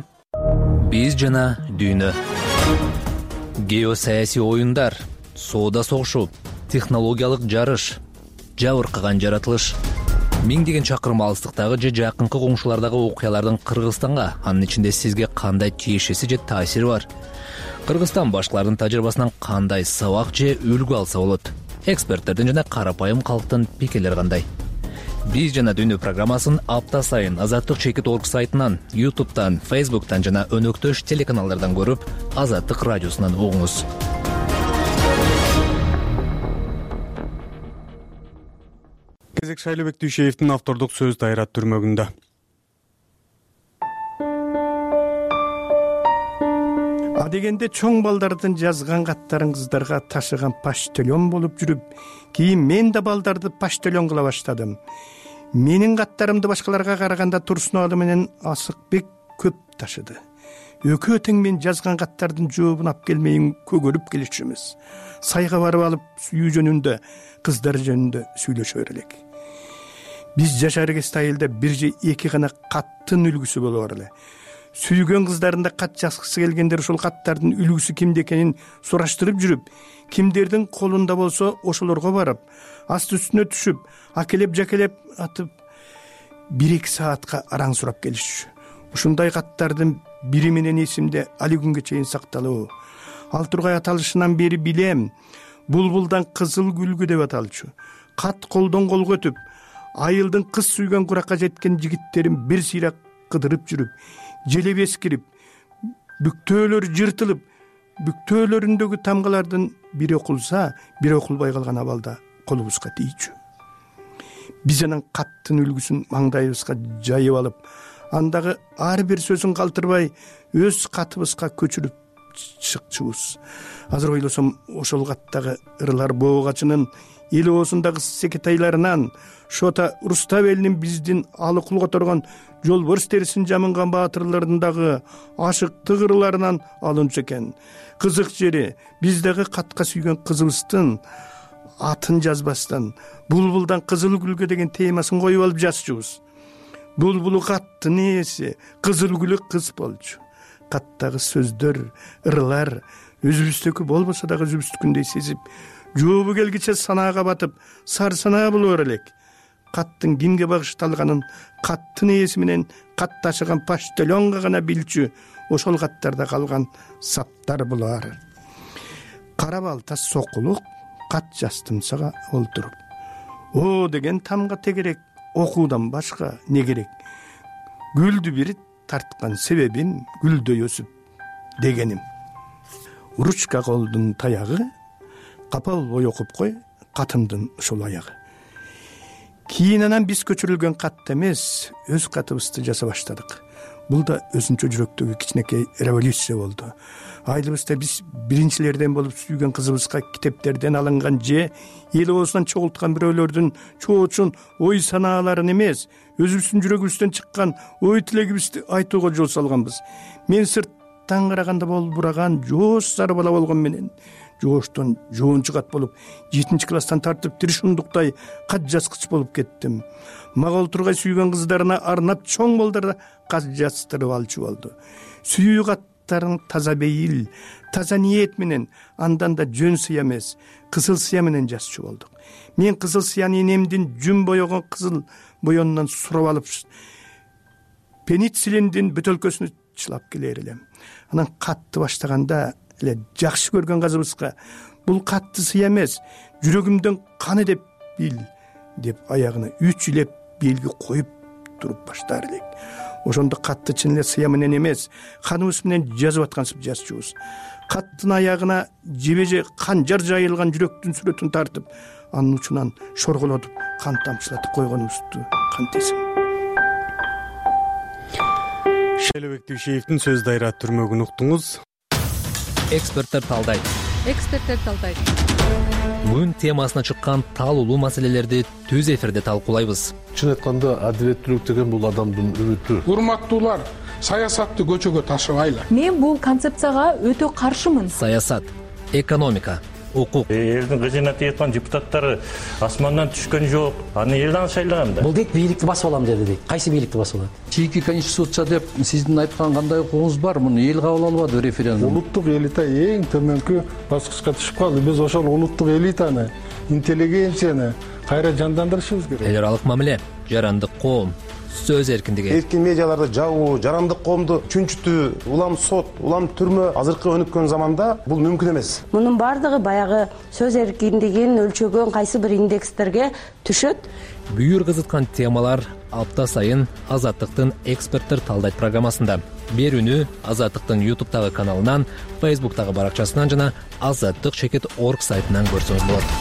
Биз жана дүйнө. Геосаясий оюндар, соода согушу, технологиялык жарыш, жабыркаган жаратылыш. Миңдеген чакырым алыстыктагы же жакынкы коңшулардагы окуялардын Кыргызстанга, анын ичинде сизге кандай тиешеси же таасири бар? Кыргызстан башкалардын тажрыйбасынан кандай сабак же үлгү алса болот? Эксперттердин жана карапайым калктын пикирлери кандай? Биз жана дүйнө программасын апта сайын Азаттык чекит точка орг сайтынан, ютубтан, фейсбуктан жана өнөктөш телеканалдардан көрүп, Азаттык радиосунан угуңуз. Кезек Шайлыбек Дүйшеевдин автордук сөз дайрат түрмөгүндө. Адегенде чоң балдардын жазган каттарын кыздарга ташыган поштальон болуп жүрүп, кийин мен да балдарды поштальон кыла баштадым. Менин каттарымды башкаларга караганда Турсуновалы менен Асыкбек көп ташыды. Өкө тең мен жазган каттардын жообун алып келмейин көгөрүп келишчүбүз. Сайга барып алып үй жөнүндө, кыздар жөнүндө сүйлөшөр элек. Биз жашар кезде айылда бир же эки гана каттын үлгүсү болор эле. Сүйгөн кыздарында кат жазгысы келгендер ошол каттардын үлгүсү кимде экенин сураштырып жүрүп, кимдердин колунда болсо ошолорго барып, асты үстүнө түшүп, акелеп жакелеп атып бир эки саатка араң сурап келишчү. ушундай каттардын бири менен эсимде али күнгө чейин сакталуу. Ал тургай аталышынан бери билем, булбулдан кызыл гүлгү деп аталчу. Кат колдон колго өтүп, айылдын кыз сүйгөн куракка жеткен жигиттерин бир сыйрак кыдырып жүрүп, желеп эскирип, бүктөөлөр жыртылып, бүктөөлөрүндөгү тамгалардын бири окулса, бири окулбай калган абалда колубузга тийчү. Биз анан каттын үлгүсүн маңдайыбызга жайып алып, андагы ар бир сөзүн калтырбай өз катыбызга көчүрүп чыкчубуз. Азыр ойлосом, ошол каттагы ырлар боогачынын эл оозундагы секетайларынан, Шота Рустав элинин биздин алыкул которгон жолборс терисин жамынган баатырлардын дагы ашыктык ырларынан алынчу экен. Кызык жери, биз дагы катка сүйгөн кызыбыздын атын жазбастан булбулдан кызыл гүлгө деген темасын коюп алып жазчубуз. Булбулу каттын ээси, кызыл гүлү кыз болчу. Каттагы сөздөр, ырлар өзүбүздүкү болбосо дагы өзүбүздүкүндөй сезип, жообу келгиче санаага батып, сар санаа болор элек. Каттын кимге багышталганын каттын ээси менен кат ташыган почтальонго гана билчү, ошол каттарда калган саптар булар. Кара балта сокулук кат жастымсага олтуруп. О деген тамга тегерек, окуудан башка не керек? Гүлдү бир тарткан себебин гүлдөй өсүп дегеним. Ручка колдун таягы, капа болбой окуп кой катымдын ушул аягы. Кийин анан биз көчүрүлгөн кат эмес, өз катыбызды жаза баштадык. Бул да өзүнчө жүрөктөгү кичинекей революция болду. Айылыбызда биз биринчилерден болуп сүйгөн кызыбызга китептерден алынган же эл оозунан чогулткан бирөөлөрдүн чоочун ой санааларын эмес, өзүбүздүн жүрөгүбүздөн чыккан ой тилегибизди айтууга жол салганбыз. Мен сырттан караганда болбураган жоош сары бала болгон менен жооштон жоончугат болуп, жетинчи класстан тартып тиришундуктай кат жазгыч болуп кеттим. Мага олтургай сүйгөн кыздарына арнап чоң балдарда кат жаздырып алчу болду. Сүйүү каттарын таза бейил, таза ниет менен, андан да жөн сыя эмес, кызыл сыя менен жазчу болдук. Мен кызыл сыяны энемдин жүн боёгон кызыл боёнунан сурап алып, пенициллиндин бөтөлкөсүнө чылап келер элем. Анан катты баштаганда эле жакшы көргөн кызыбызга бул катты сыя эмес, жүрөгүмдөн каны деп бил деп аягына үч илеп белги коюп туруп баштар элек. Ошондо катты чын эле сыя менен эмес, каныбыз менен жазып аткансып жазчубуз. Каттын аягына жебеже канжар жайылган жүрөктүн сүрөтүн тартып, анын учунан шорголотуп, кан тамчылатып койгонубузду кантесиң. Шайлообек Түйшеевдин сөз дайра түрмөгүн уктуңуз. Эксперттер талдайт. Эксперттер талдайт. Бүгүн темасына чыккан таалуулуу маселелерди түз эфирде талкуулайбыз. Чын айтканда адилеттүүлүк деген бул адамдын үмүтү. Урматтуулар, саясатты көчөгө ташыбайлы. Мен бул концепцияга өтө каршымын. Саясат, экономика, укук. Элдин кызына тийаткан депутаттары асмандан түшкөн жок. Аны элден шайлаган да. Бул дейт бийликти басып алам деди дейт. Кайсы бийликти басып алат? Чийки конституция деп сиздин айткан кандай укугуңуз бар? Муну эл кабыл албады референдум. Улуттук элита эң төмөнкү баскычка түшүп калды. Биз ошол улуттук элитаны, интеллигенцияны кайра жандандырышыбыз керек. Эл аралык мамиле, жарандык коом, сөз эркиндиги. Эркин медиаларды жабуу, жарандык коомду чүнчүтүү, улам сот, улам түрмө азыркы өнүккөн заманда бул мүмкүн эмес. Мунун бардыгы баягы сөз эркиндигин өлчөгөн кайсы бир индекстерге түшөт. Бүйүр кызыткан темалар апта сайын Азаттыктын эксперттер талдайт программасында. Берүүнү Азаттыктын ютубтагы каналынан, фейсбуктагы баракчасынан жана азаттык чекит точка орг сайтынан көрсөңүз болот.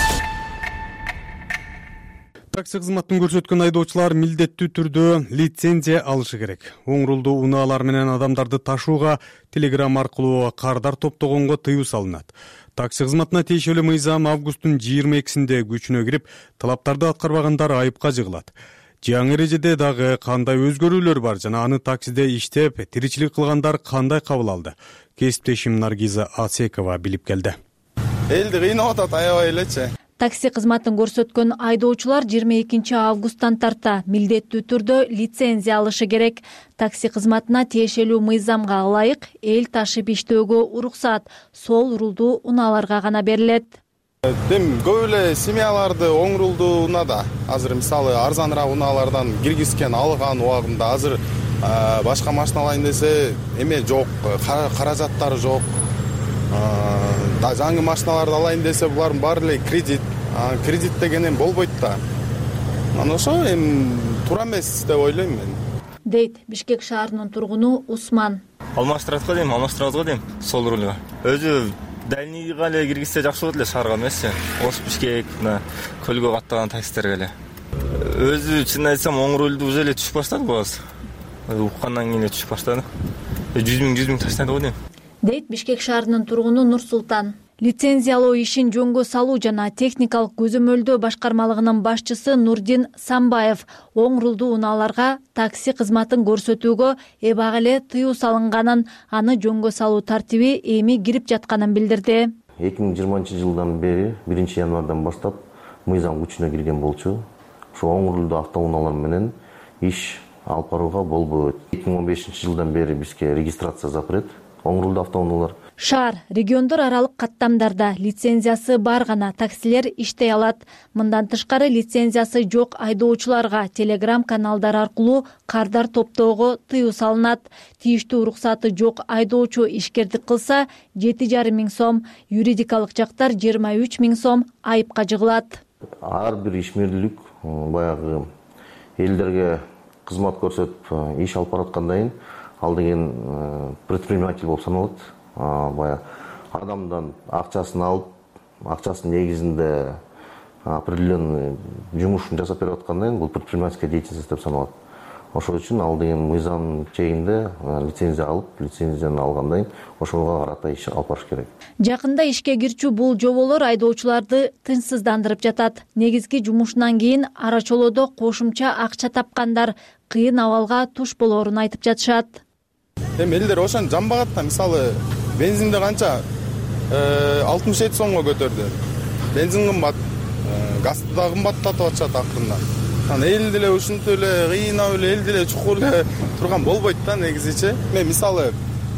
Такси кызматын көрсөткөн айдоочулар милдеттүү түрдө лицензия алышы керек. Оң рулдуу унаалар менен адамдарды ташууга телеграм аркылуу кардар топтогонго тыюу салынат. Такси кызматына тиешелүү мыйзам августтун жыйырма экисинде күчүнө кирип, талаптарды аткарбагандар айыпка жыгылат. Жаңы эрежеде дагы кандай өзгөрүүлөр бар жана аны таксиде иштеп, тиричилик кылгандар кандай кабыл алды? Кесиптешим Наргиза Асекова билип келди. Элди кыйнап атат аябай элечи. Такси кызматын көрсөткөн айдоочулар жыйырма экинчи августтан тарта милдеттүү түрдө лицензия алышы керек. Такси кызматына тиешелүү мыйзамга ылайык эл ташып иштөөгө уруксат сол рулдуу унааларга гана берилет. Дем көп эле семьяларды оң рулдуу унаада азыр мисалы арзаныраак унаалардан киргизген алган убагында азыр башка машина алайын десе эме жок, каражаттары жок. Жаңы машиналарды алайын десе булардын баары эле кредит. Кредит деген эми болбойт да. Анан ошо эми туура эмес деп ойлойм мен. Дейт Бишкек шаарынын тургуну Усман. Алмаштырат го дейм, алмаштырабыз го дейм сол рулга. Өзү дальныйга эле киргизсе жакшы болот эле, шаарга эмеси. Ош Бишкек мына көлгө каттаган таксистерге эле. Өзү чын айтсам оң рулду уже эле түшүп баштады бугаз. Уккандан кийин эле түшүп баштады. жүз миң жүз миң таштады го дейм. Дейт Бишкек шаарынын тургуну Нурсултан. Лицензиялоо ишин жөнгө салуу жана техникалык көзөмөлдөө башкармалыгынын башчысы Нурдин Самбаев оң рулдуу унааларга такси кызматын көрсөтүүгө эбак эле тыюу салынганын, аны жөнгө салуу тартиби эми кирип жатканын билдирди. эки миң жыйырманчы жылдан бери биринчи январдан баштап мыйзам күчүнө кирген болчу. Ошо оң рулдуу автоунаалар менен иш алып барууга болбойт. эки миң он бешинчи жылдан бери бизге регистрация запрет оң рулдуу автоунаалар. Шаар, региондор аралык каттамдарда лицензиясы бар гана таксилер иштей алат. Мындан тышкары лицензиясы жок айдоочуларга телеграм каналдар аркылуу кардар топтоого тыюу салынат. Тийиштүү уруксаты жок айдоочу ишкердик кылса жети жарым миң сом, юридикалык жактар жыйырма үч миң сом айыпка жыгылат. Ар бир ишмерлик баягы элдерге кызмат көрсөтүп иш алып бараткандан кийин ал деген предприниматель болуп саналат. Баягы адамдан акчасын алып, акчасынын негизинде определенный жумушун жасап берип аткандан кийин бул предпринимательская деятельность деп саналат. Ошол үчүн ал деген мыйзам чегинде лицензия алып, лицензияны алгандан кийин ошого карата иш алып барыш керек. Жакында ишке кирчү бул жоболор айдоочуларды тынчсыздандырып жатат. Негизги жумушунан кийин арачолоодо кошумча акча тапкандар кыйын абалга туш болоорун айтып жатышат. Эми элдер ошону жамбагат да, мисалы бензинди канча алтымыш жети сомго көтөрдү. Бензин кымбат, газды да кымбаттатып атышат акырында. Анан эл деле ушинтип эле кыйнап эле эл деле чукур эле турган болбойт да негизичи. Мен мисалы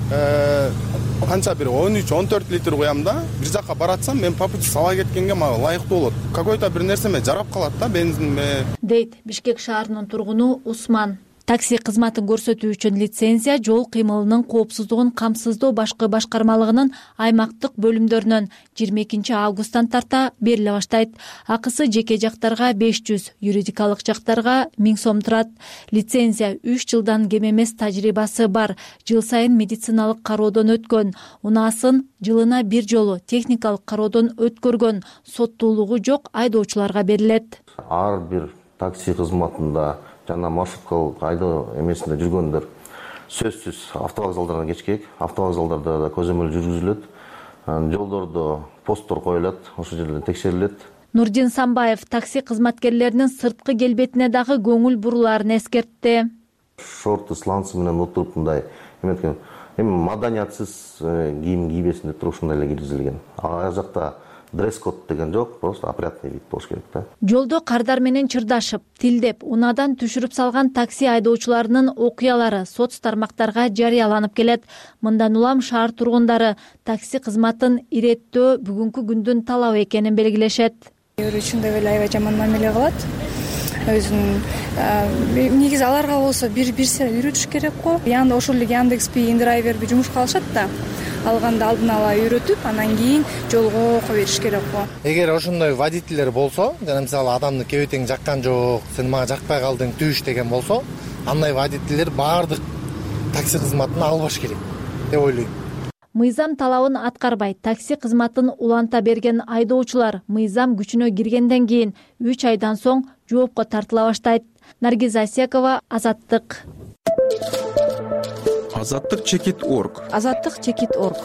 канча бир он үч он төрт литр куям да, бир жакка баратсам мен папучи сала кеткенге мага ылайыктуу болот. Какой-то бир нерсеме жарап калат да бензинме. Дейт Бишкек шаарынын тургуну Усман. Такси кызматын көрсөтүү үчүн лицензия жол кыймылынын коопсуздугун камсыздоо башкы башкармалыгынын аймактык бөлүмдөрүнөн жыйырма экинчи августтан тарта бериле баштайт. Акысы жеке жактарга беш жүз, юридикалык жактарга миң сом турат. Лицензия үч жылдан кем эмес тажрыйбасы бар, жыл сайын медициналык кароодон өткөн, унаасын жылына бир жолу техникалык кароодон өткөргөн, соттуулугу жок айдоочуларга берилет. Ар бир такси кызматында жана маршруткалык айдоо эмесинде жүргөндөр сөзсүз автовокзалдардан кечкек, автовокзалдарда да көзөмөл жүргүзүлөт, жолдордо посттор коюлат, ошол жерден текшерилет. Нурдин Самбаев такси кызматкерлеринин сырткы келбетине дагы көңүл бурулаарын эскертти. Шорты сланцы менен отуруп мындай эметкен, эми маданиятсыз кийим кийбесин деп туруп ушундай эле киргизилген. Ага жакта дресс-код деген жок, просто опрятный вид болуш керек да. Жолдо кардар менен чырдашып, тилдеп, унадан түшүрүп салган такси айдоочуларынын окуялары соц тармактарга жарыяланып келет. Мындан улам шаар тургундары такси кызматын иреттөө бүгүнкү күндүн талабы экенин белгилешет. Чындап эле аябай жаман мамиле кылат. Өзүн негизи аларга болсо бир бирсе үйрөтүш керек го. Янда ошол эле Яндекс.Пи, Индрайверби жумушка алышат да. Алганда алдын ала үйрөтүп, анан кийин жолго кое бериш керек го. Эгер ошондой водительдер болсо, жана мисалы адамды кебетең жаккан жок, сен мага жакпай калдың, түш деген болсо, андай водительдер баардык такси кызматын албаш керек деп ойлойм. Мыйзам талабын аткарбай такси кызматын уланта берген айдоочулар мыйзам күчүнө киргенден кийин үч айдан соң жоопко тартыла баштайт. Наргиз Асекова, Азаттык. Азаттык чекит точка орг. Азаттык чекит точка орг.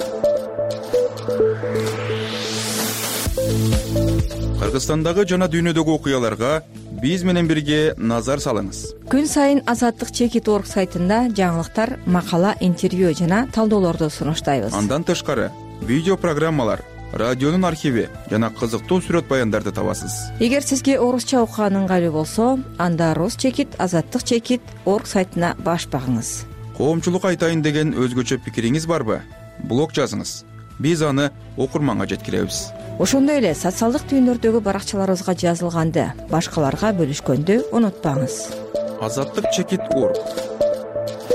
Кыргызстандагы жана дүйнөдөгү окуяларга биз менен бирге назар салыңыз. Күн сайын Азаттык чекит точка орг сайтында жаңылыктар, макала, интервью жана талдоолорду сунуштайбыз. Андан тышкары видео программалар, радионун архиви жана кызыктуу сүрөт баяндарды табасыз. Эгер сизге орусча окуган ыңгайлуу болсо, анда Рус чекит, Азаттык чекит точка орг сайтына баш багыңыз. Коомчулук айтайын деген өзгөчө пикириңиз барбы? Блог жазыңыз. Биз аны окурманга жеткиребиз. Ошондой эле социалдык түйүндөрдөгү баракчаларыбызга жазылганды башкаларга бөлүшкөндү унутпаңыз. Азаттык чекит точка орг.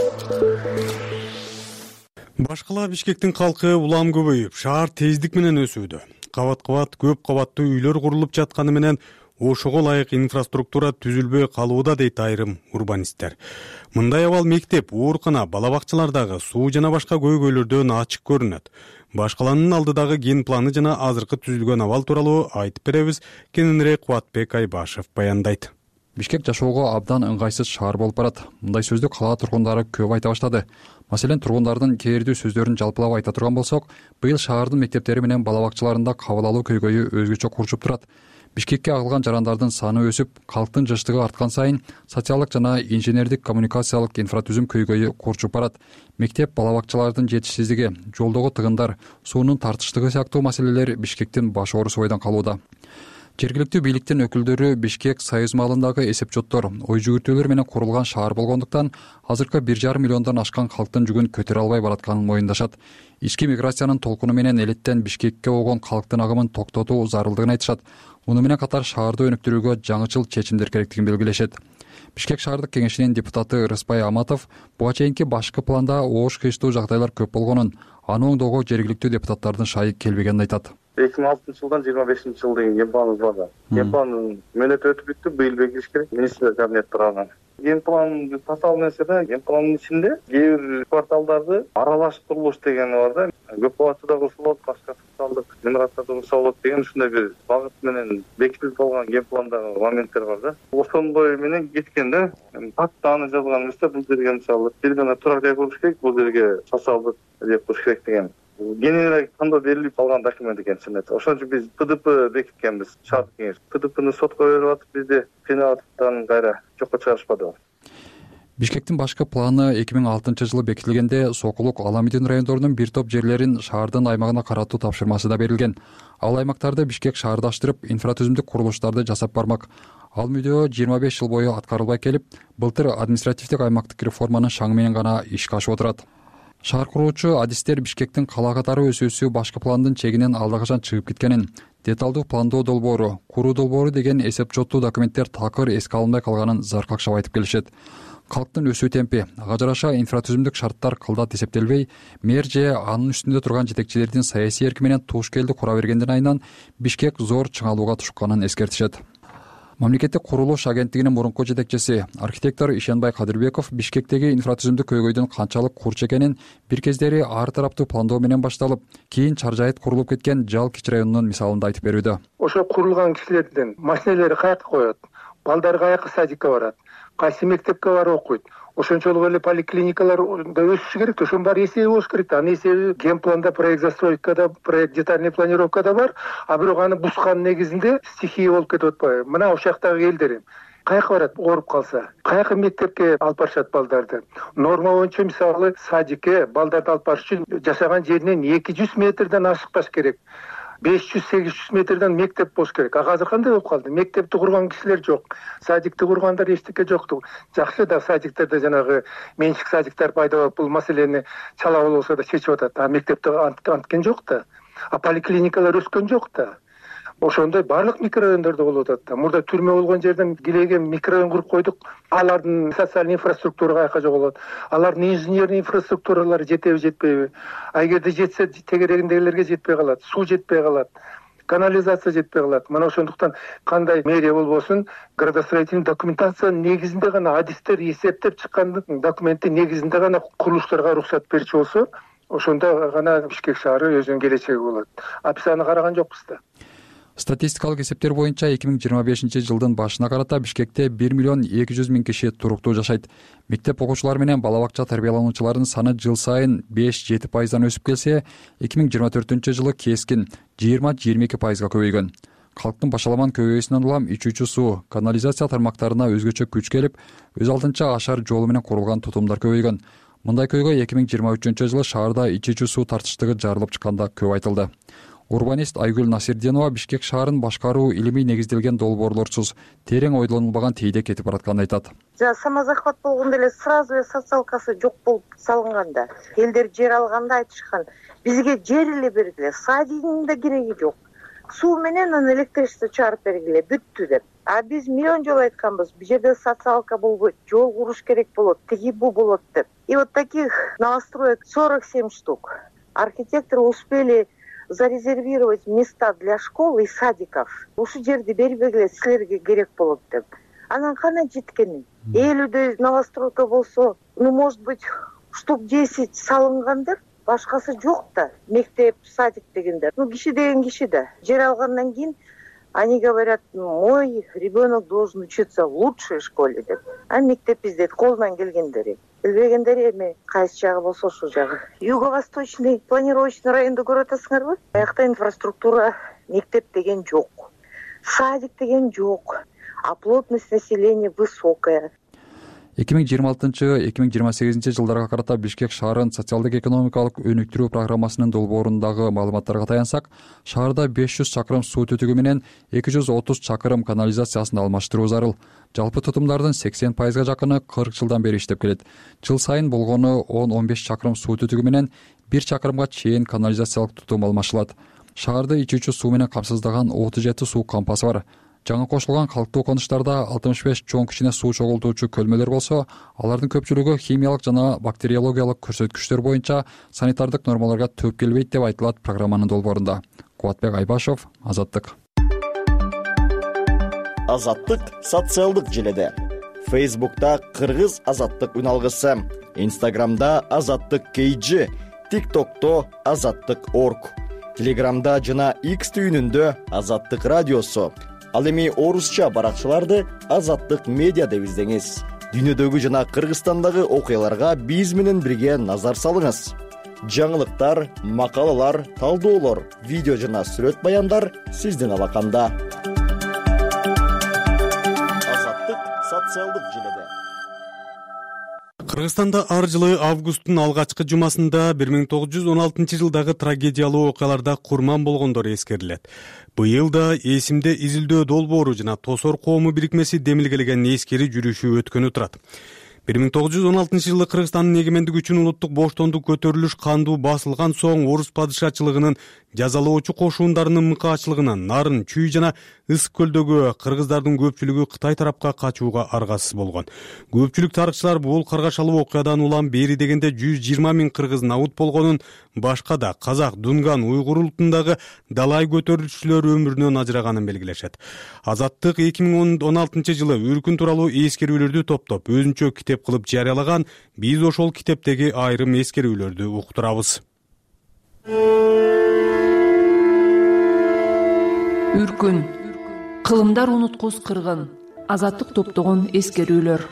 Башкала Бишкектин калкы улам көбөйүп, шаар тездик менен өсүүдө. Кабат кабат көп кабаттуу үйлөр курулуп жатканы менен ошого ылайык инфраструктура түзүлбөй калууда дейт айрым урбанисттер. Мындай абал мектеп, оорукана, бала бакчалардагы суу жана башка көйгөйлөрдөн ачык көрүнөт. Башкаланын алдыдагы ген планы жана азыркы түзүлгөн абал тууралуу айтып беребиз. Кененирээк Кубатбек Айбашев баяндайт. Бишкек жашоого абдан ыңгайсыз шаар болуп барат. Мындай сөздү кала тургундары көп айта баштады. Маселен, тургундардын кээрдүү сөздөрүн жалпылап айта турган болсок, быйыл шаардын мектептери менен бала бакчаларында кабыл алуу көйгөйү өзгөчө курчуп турат. Бишкекке агылган жарандардын саны өсүп, калктын жыштыгы арткан сайын социалдык жана инженердик коммуникациялык инфратүзүм көйгөйү курчуп барат. Мектеп, бала бакчалардын жетишсиздиги, жолдогу тыгындар, суунун тартыштыгы сыяктуу маселелер Бишкектин баш оорусу бойдон калууда. Жергиликтүү бийликтин өкүлдөрү Бишкек союз маалындагы эсепчоттор, ой жүгүртүүлөр менен курулган шаар болгондуктан азыркы бир жарым миллиондон ашкан калктын жүгүн көтөрө албай баратканын моюндашат. Ички миграциянын толкуну менен элеттен Бишкекке огон калктын агымын токтотуу зарылдыгын айтышат. Муну менен катар шаарды өнүктүрүүгө жаңычыл чечимдер керектигин белгилешет. Бишкек шаардык кеңешинин депутаты Рыспай Аматов буга чейинки башкы планда оош кыйштуу жагдайлар көп болгонун, аны оңдоого жергиликтүү депутаттардын шайы келбегенин айтат. эки миң алтынчы жылдан жыйырма бешинчи жыл деген ген планыбыз бар. Ген пландын мөөнөтү өтүп бүттү, быйыл бекитилиш керек. Министрлер кабинети турган. Ген план tasаввур нерсе да, ген пландын ичинде кээ бир кварталдарды аралаш курулуш дегени бар да. Көп кабаттуу да курса болот, башка социалдык генерацияда курса болот деген ушундай бир багыт менен бекитилип калган ген пландагы моменттер бар да. Ошондой менен кеткен да. Пакта аны жазган эмес да, бул жерге мисалы бир гана турак жай курулуш керек, бул жерге социалдык жер курулуш керек деген. Генералдык тандоо берилип калган документ экен чынында. Ошон үчүн биз П Д П бекиткенбиз, шаардык кеңеш. П Д Пны сотко берип атып, бизди кыйнап кайра жокко чыгарышпады. Бишкектин башкы планы эки миң алтынчы жылы бекитилгенде Сокулук, Аламидин райондорунун бир топ жерлерин шаардын аймагына каратуу тапшырмасы да берилген. Ал аймактарды Бишкек шаардаштырып, инфратүзүмдүк курулуштарды жасап бармак. Ал мүдөө жыйырма беш жыл бою аткарылбай келип, былтыр административдик аймактык реформанын шаңы менен гана ишке ашып отурат. Шаар куруучу адистер Бишкектин кала катары өсүүсү башкы пландын чегинен алда качан чыгып кеткенин, деталдуу пландоо долбоору, куруу долбоору деген эсепчоттуу документтер такыр эске алынбай калганын заркакшап айтып келишет. Калктын өсүү темпи, ага жараша инфратүзүмдүк шарттар кылдат эсептелбей, мэр же анын үстүндө турган жетекчилердин саясий эрки менен туш келди кура бергенден айынан Бишкек зор чыңалууга тушканын эскертишет. Мамлекеттик курулуш агенттигинин мурунку жетекчиси, архитектор Ишенбай Кадырбеков Бишкектеги инфратүзүмдүк көйгөйдүн канчалык курч экенин бир кездери ар тараптуу пландоо менен башталып, кийин чаржайыт курулуп кеткен Жал Кич районунун мисалында айтып берүүдө. Ошо курулган кишилердин машинелери каяка коет, балдар каяка садикке барат, кайсы мектепке барып окуйт. Ошончолук эле поликлиникаларда өсүшү керек. Ошонун баары эсеби болуш керек. Анын эсеби ген планда, проект застройкада, проект детальный планировкада бар, а бирок аны бускан негизинде стихия болуп кетип атпайбы? Мына ошол жактагы элдер каяка барат, ооруп калса? Каяка мектепке алып барышат балдарды? Норма боюнча мисалы садикке балдарды алып барыш үчүн жашаган жеринен эки жүз метрден ашыкпаш керек. беш жүз сегиз жүз метрден мектеп болуш керек. А азыр кандай болуп калды? Мектепти курган кишилер жок. Садикти кургандар эчтеке жокту. Жакшы да садиктерде жанагы менчик садиктер пайда болуп, бул маселени чала болсо да чечип атат. А мектепте анткен жок да. А поликлиникалар өскөн жок да. Ошондой барлык микрорайондордо болуп атат да. Мурда түрмө болгон жерден килеге микрорайон куруп койдук. Алардын социалдык инфраструктура каяка жоголот. Алардын инженерный инфраструктуралары жетеби, жетпейби? А эгерде жетсе, тегерегиндегилерге жетпей калат, суу жетпей калат, канализация жетпей калат. Мына ошондуктан кандай мэрия болбосун, градостроительный документациянын негизинде гана адистер эсептеп чыккан документтин негизинде гана курулуштарга уруксат берчү болсо, ошондо гана Бишкек шаары өзүнүн келечеги болот. А биз аны караган жокпуз да. Статистикалык эсептер боюнча эки миң жыйырма бешинчи жылдын башына карата Бишкекте бир миллион эки жүз миң киши туруктуу жашайт. Мектеп окуучулары менен бала бакча тарбиялануучулардын саны жыл сайын беш жети пайыздан өсүп келсе, эки миң жыйырма төртүнчү жылы кескин жыйырма жыйырма эки пайызга көбөйгөн. Калктын башаламан көбөйүүсүнөн улам ичүүчү суу, канализация тармактарына өзгөчө күч келип, өз алдынча ашар жолу менен курулган тутумдар көбөйгөн. Мындай көйгөй эки миң жыйырма үчүнчү жылы шаарда ичүүчү суу тартыштыгы жарылып чыкканда көп айтылды. Урбанист Айгүл Насирдинова Бишкек шаарын башкаруу илимий негизделген долбоорлорсуз, терең ойлонулбаган тийде кетип баратканын айтат. Жа самозахват болгондо эле сразу эле социалкасы жок болуп салынганда, элдер жер алганда айтышкан, бизге жер эле бергиле, садигинин да кереги жок. Суу менен аны электричество чыгарып бергиле, бүттү деп. А биз миллион жолу айтканбыз, бул жерде социалка болбойт, жол куруш керек болот, тиги бу болот деп. И вот таких новостроек сорок семь штук. Архитекторы успели зарезервировать места для школ и садиков. Ушул жерди бербегиле, силерге керек болот деп. Анан кана жеткени? Элүүдөй новостройка болсо, ну, может быть, штук десять салынгандыр, башкасы жок да. Мектеп, садик дегендер. Ну, киши деген киши да. Жер алгандан кийин они говорят: мой ребенок должен учиться в лучшей школе деп. А мектеп издейт колунан келгендери. Билбегендери эми кайсы жагы болсо ошол жагы. Юго-восточный планировочный районду көрүп атасыңарбы? Аякта инфраструктура, мектеп деген жок. Садик деген жок. А плотность населения высокая. эки миң жыйырма алтынчы эки миң жыйырма сегизинчи жылдарга карата Бишкек шаарын социалдык экономикалык өнүктүрүү программасынын долбоорундагы маалыматтарга таянсак, шаарда беш жүз чакырым суу түтүгү менен эки жүз отуз чакырым канализациясын алмаштыруу зарыл. Жалпы тутумдардын сексен пайызга жакыны кырк жылдан бери иштеп келет. Жыл сайын болгону он он беш чакырым суу түтүгү менен бир чакырымга чейин канализациялык тутум алмашылат. Шаарды ичүүчү суу менен камсыздаган отуз жети суу кампасы бар. Жаңы кошулган калктуу конуштарда алтымыш беш чоң кичине суу чогултуучу көлмөлөр болсо, алардын көпчүлүгү химиялык жана бактериологиялык көрсөткүчтөр боюнча санитардык нормаларга төп келбейт деп айтылат программанын долбоорунда. Кубатбек Айбашов, Азаттык. Азаттык социалдык желеде. Фейсбукта Кыргыз Азаттык үналгысы, Инстаграмда Азаттык кей джи, ТикТокто Азаттык точка орг, Телеграмда жана X түйүнүндө Азаттык радиосу. Ал эми орусча баракчаларды Азаттык медиа деп издеңиз. Дүйнөдөгү жана Кыргызстандагы окуяларга биз менен бирге назар салыңыз. Жаңылыктар, макалалар, талдоолор, видео жана сүрөт баяндар сиздин алаканда. Азаттык социалдык желеде. Кыргызстанда ар жылы августтун алгачкы жумасында бир миң тогуз жүз он алтынчы жылдагы трагедиялуу окуяларда курман болгондор эскерилет. Быйыл да эсимде изилдөө долбоору жана Тосор коому бирикмеси демилгелеген эскери жүрүшү өткөнү турат. бир миң тогуз жүз он алтынчы жылы Кыргызстандын эгемендиги үчүн улуттук боштондук көтөрүлүш кандуу басылган соң орус падышачылыгынын жазалоочу кошундарынын мыкаачылыгынан Нарын, Чүй жана Ысык көлдөгү кыргыздардын көпчүлүгү Кытай тарапка качууга аргасыз болгон. Көпчүлүк тарыхчылар бул каргашалуу окуядан улам бери дегенде жүз жыйырма миң кыргыз набут болгонун, башка да казак, дунган, уйгур улутундагы далай көтөрүлүшчүлөр өмүрүнөн ажыраганын белгилешет. Азаттык эки миң он алтынчы жылы үркүн тууралуу эскерүүлөрдү топтоп өзүнчө китеп кылып жарыялаган. Биз ошол китептеги айрым эскерүүлөрдү уктурабыз. Үркүн. Кылымдар унуткус кыргын. Азаттык топтогон эскерүүлөр.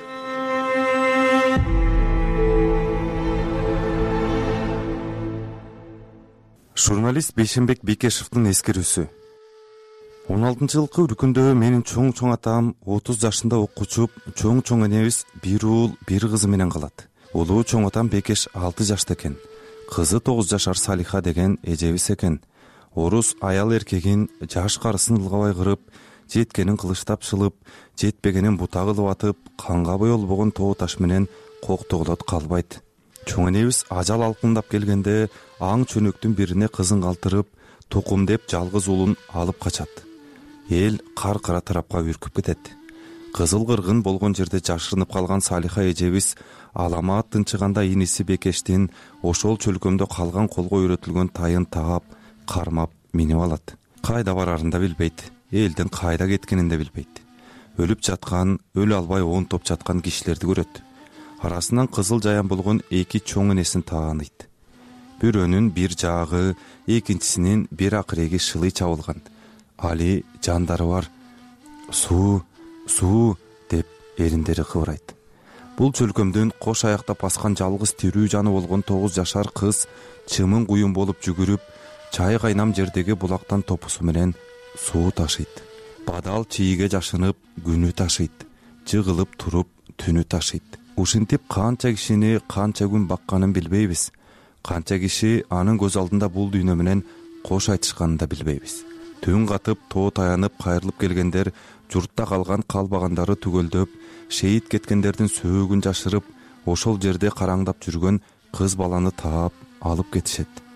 Журналист Бейшенбек Бекешевдин эскерүүсү. он алтынчы жылкы үркүндө менин чоң-чоң атам отуз жашында окуучу чоң-чоң энебиз бир уул, бир кызы менен калат. Улуу чоң атам Бекеш алты жашта экен. Кызы тогуз жашар Салиха деген эжебиз экен. Орус аял эркегин жаш карысын ылгабай кырып, жеткенин кылычтап шылып, жетпегенин бута кылып атып, канга боелбогон тоо таш менен коктоголот калбайт. Чоң энебиз ажал алкындап келгенде аң чөнөктүн бирине кызын калтырып, тукум деп жалгыз уулун алып качат. Эл кар-кара тарапка үркүп кетет. Кызыл кыргын болгон жерде жашырынып калган Салиха эжебиз аламат тынчыганда иниси Бекештин ошол чөлкөмдө калган колго үйрөтүлгөн тайын таап, кармап минип алат. Кайда барарын да билбейт, элдин кайда кеткенин да билбейт. Өлүп жаткан, өлө албай оонтоп жаткан кишилерди көрөт. Арасынан кызыл жаян болгон эки чоң энесин тааныйт. Бирөөнүн бир жаагы, экинчисинин бир акыреги шылый чабылган. Али жандары бар. Суу, суу деп эриндери кыбырайт. Бул чөлкөмдүн кош аяктап баскан жалгыз тирүү жаны болгон тогуз жашар кыз чымын куюн болуп жүгүрүп, чай кайнам жердеги булактан топусу менен суу ташыйт. Бадал чийиге жашынып күнү ташыйт. Жыгылып туруп түнү ташыйт. Ушинтип канча кишини канча күн бакканын билбейбиз. Канча киши анын көз алдында бул дүйнө менен кош айтышканын да билбейбиз. Түн катып, тоо таянып кайрылып келгендер, журтта калган калбагандары түгөлдөп, шейит кеткендердин сөөгүн жашырып, ошол жерде караңдап жүргөн кыз баланы таап алып кетишет.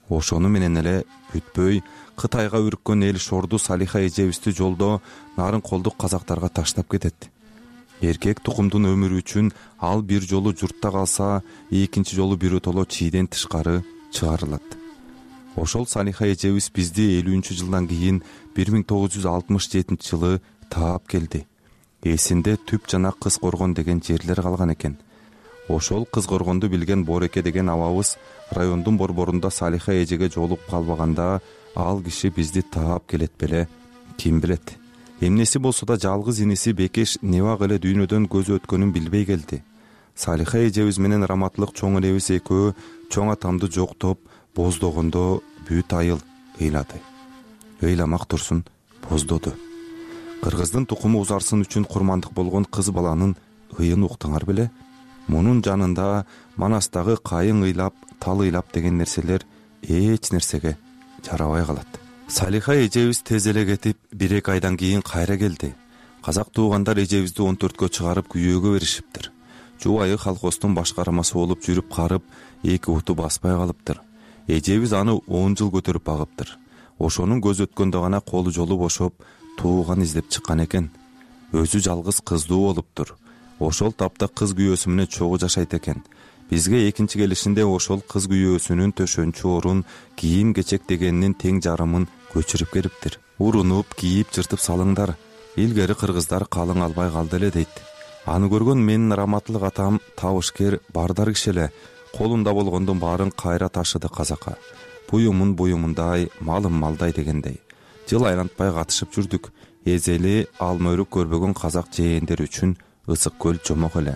ошону менен эле бүтпөй Кытайга үрккөн эл шорду Салиха эжебизди жолдо Нарынколдук казактарга таштап кетет. Эркек тукумдун өмүрү үчүн ал бир жолу журтта калса, экинчи жолу биротоло чийден тышкары чыгарылат. Ошол Салиха эжебиз бизди элүүнчү жылдан кийин бир миң тогуз жүз алтымыш жетинчи жылы таап келди. Эсинде Түп жана Кыз Коргон деген жерлер калган экен. Ошол Кыз Коргонду билген Бореке деген абабыз райондун борборунда Салиха эжеге жолугуп калбаганда, ал киши бизди таап келет беле, ким билет. Эмнеси болсо да жалгыз иниси Бекеш небак эле дүйнөдөн көзү өткөнүн билбей келди. Салиха эжебиз менен раматтылык чоң элебиз экөө чоң атамды жоктоп боздогондо бүт айыл ыйлады. Ыйламак турсун боздоду. Кыргыздын тукуму узарсын үчүн курмандык болгон кыз баланын ыйын уктуңар беле? Мунун жанында Манастагы кайың ыйлап, тал ыйлап деген нерселер эч нерсеге жарабай калат. Салиха эжебиз тез эле кетип, бир эки айдан кийин кайра келди. Казак туугандар эжебизди он төрткө чыгарып күйөөгө беришиптир. Жубайы колхоздун башкармасы болуп жүрүп карып, эки уту баспай калыптыр. Эжебиз аны он жыл көтөрүп багыптыр. Ошонун көз өткөндө гана колу жолу бошоп, тууган издеп чыккан экен. Өзү жалгыз кыздуу болуптур. Ошол тапта кыз күйөөсү менен чогуу жашайт экен. Бизге экинчи келишинде ошол кыз күйөөсүнүн төшөнчү орун, кийим-кечек дегенинин тең жарымын көчүрүп келиптир. Урунуп, кийип, жыртып салыңдар. Илгери кыргыздар калың албай калды эле дейт. Аны көргөн менин раматтылык атам табышкер, бардар киши эле. Колунда болгондун баарын кайра ташыды казакка. Буюмун буюмундай, малым малдай дегендей. Жыл айлантпай катышып жүрдүк. Эзели алма өрүк көрбөгөн казак жээндер үчүн ысык көл жомок эле.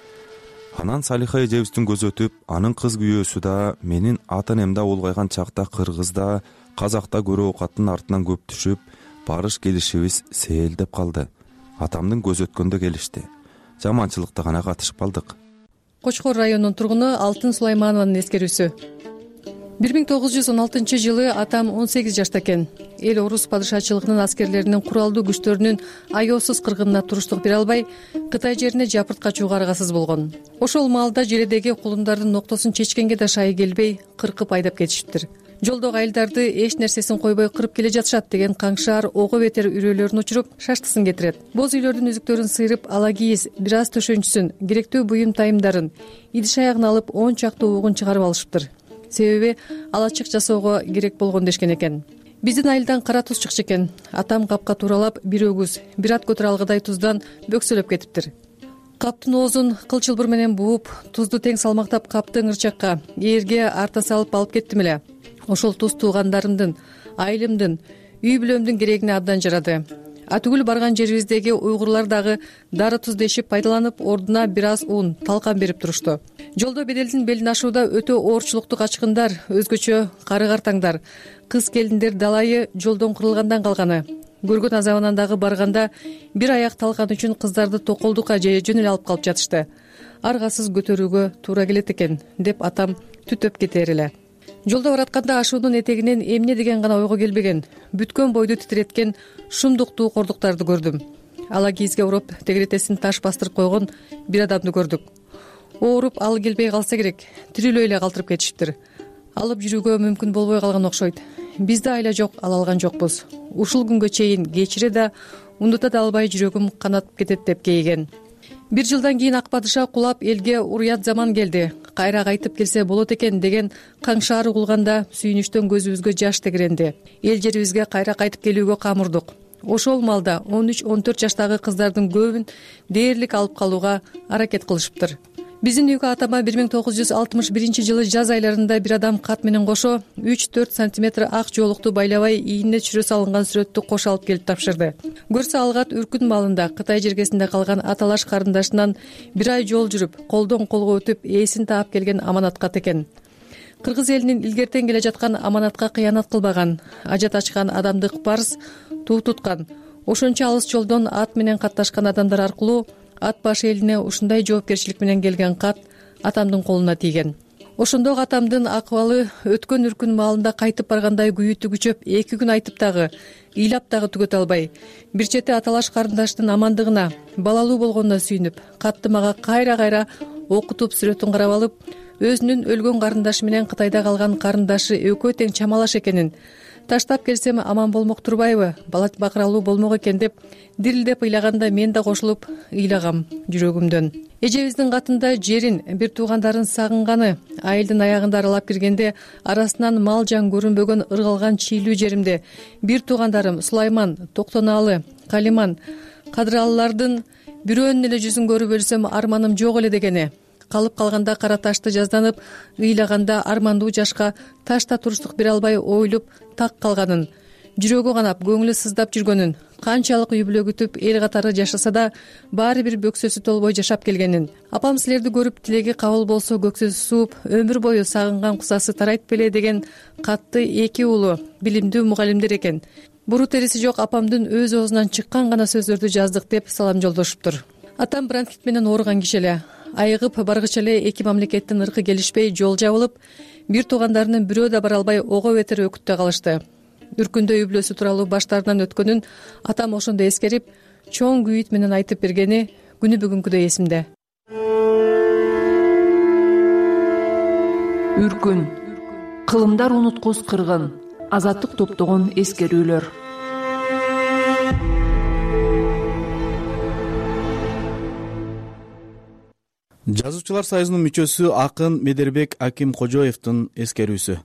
Анан Салиха эжебиздин көзү өтүп, анын кыз күйөөсү да менин ата-энемде улгайган чакта кыргызда, казакта көрө оокаттын артынан көп түшүп, барыш келишибиз сээлдеп калды. Атамдын көзү өткөндө келишти. Жаманчылыкта гана катышып калдык. Кочкор районунун тургуну Алтын Сулайманованын эскерүүсү. бир миң тогуз жүз он алтынчы жылы атам он сегиз жашта экен. Эл орус падышачылыгынын аскерлеринин куралдуу күчтөрүнүн аеосуз кыргынына туруштук бере албай, Кытай жерине жапырт качууга аргасыз болгон. Ошол маалда желедеги кулундардын ноктосун чечкенге да шайы келбей, кыркып айдап кетишиптир. Жолдогу айылдарды эч нерсесин койбой кырып келе жатышат деген каңшаар ого бетер үрөөлөрүн учуруп, шаштысын кетирет. Боз үйлөрдүн үзүктөрүн сыйрып, ала кийиз, бир аз төшөнчүсүн, керектүү буюм тайымдарын, идиш аягын алып он чакты угун чыгарып алышыптыр. Себеби алачык жасоого керек болгон дешкен экен. Биздин айылдан кара туз чыкчу экен. Атам капка тууралап, бир өгүз, бир ат көтөрө алгыдай туздан бөксөлөп кетиптир. Каптын оозун кыл чылбыр менен бууп, тузду тең салмактап каптын ырчакка, ээрге арта салып алып кеттим эле. Ошол туз туугандарымдын, айылымдын, үй бүлөмдүн керегине абдан жарады. Атүгүл барган жерибиздеги уйгурлар дагы дары туз дешип пайдаланып, ордуна бир аз ун, талкан берип турушту. Жолдо беделдин белин ашууда өтө оорчулукту качкындар, өзгөчө кары картаңдар, кыз келиндер далайы жолдон кырылгандан калганы. Көргөн азабынан дагы барганда бир аяк талкан үчүн кыздарды токолдукка же жөн эле алып калып жатышты. Аргасыз көтөрүүгө туура келет экен, деп атам түтөп кетер эле. Жолдо баратканда ашуунун этегинен эмне деген гана ойго келбеген, бүткөн бойду титиреткен шумдуктуу кордуктарды көрдүм. Ала кийизге уруп, тегеретесин таш бастырып койгон бир адамды көрдүк. Ооруп алы келбей калса керек, тирүүлөй эле калтырып кетишиптир. Алып жүрүүгө мүмкүн болбой калган окшойт. Бизде айла жок, ала алган жокпуз. Ушул күнгө чейин кечире да, унута да албай жүрөгүм канатып кетет деп кейиген. Бир жылдан кийин ак падыша кулап элге уруят заман келди. Кайра кайтып келсе болот экен деген каңшаар угулганда сүйүнүчтөн көзүбүзгө жаш тегеренди. Эл жерибизге кайра кайтып келүүгө камырдык. Ошол маалда он үч он төрт жаштагы кыздардын көбүн дээрлик алып калууга аракет кылышыптыр. Биздин үйгө атама бир миң тогуз жүз алтымыш биринчи жылы жаз айларында бир адам кат менен кошо үч төрт сантиметр ак жоолукту байлабай ийине чүрө салынган сүрөттү кошо алып келип тапшырды. Көрсө алгат Үркүн маалында Кытай жергесинде калган аталаш карындашынан бир ай жол жүрүп, колдон колго өтүп, ээсин таап келген аманат кат экен. Кыргыз элинин илгертен келе жаткан аманатка кыянат кылбаган, ажат ачкан адамдык парыз туу туткан. Ошончо алыс жолдон ат менен катташкан адамдар аркылуу ат башы элине ушундай жоопкерчилик менен келген кат атамдын колуна тийген. Ошондо атамдын акыбалы өткөн Үркүн маалында кайтып баргандай күйү түгүчөп, эки күн айтып дагы, ыйлап дагы түгөтө албай, бир чети аталаш карындаштын амандыгына, балалуу болгонуна сүйүнүп, катты мага кайра-кайра окутуп сүрөтүн карап алып, өзүнүн өлгөн карындашы менен Кытайда калган карындашы экөө тең чамалаш экенин, таштап келсем аман болмок турбайбы, бала бакыралуу болмок экен деп дирилдеп ыйлаганда мен да кошулуп ыйлагам жүрөгүмдөн. Эжебиздин катында жерин, бир туугандарын сагынганы, айылдын аягында аралап киргенде арасынан мал жан көрүнбөгөн ыргалган чийлүү жеримде бир туугандарым Сулайман, Токтонаалы, Калиман, Кадыралылардын бирөөнүн эле жүзүн көрүп өлсөм арманым жок эле дегени, калып калганда кара ташты жазданып ыйлаганда армандуу жашка ташта туруштук бере албай оюлуп так калганын, жүрөгү канап көңүлү сыздап жүргөнүн, канчалык үй бүлө күтүп эл катары жашаса да баары бир бөксөсү толбой жашап келгенин, апам силерди көрүп тилеги кабыл болсо көксөсү сууп өмүр бою сагынган кусасы тарайт беле деген катты эки уулу билимдүү мугалимдер экен. Буру териси жок апамдын өз оозунан чыккан гана сөздөрдү жаздык деп салам жолдошуптур. Атам бронхит менен ооруган киши эле. Айыгып баргыча эле эки мамлекеттин ыркы келишпей жол жабылып, бир туугандарынын бирөө да бара албай ого бетер өкүттө калышты. Үркүндө үй бүлөсү тууралуу баштарынан өткөнүн атам ошондо эскерип, чоң күйүт менен айтып бергени күнү бүгүнкүдөй эсимде. Үркүн, кылымдар унуткус кыргын, азаттык топтогон эскерүүлөр. Жазуучулар союзунун мүчөсү акын Медербек Аким Кожоевдун эскерүүсү.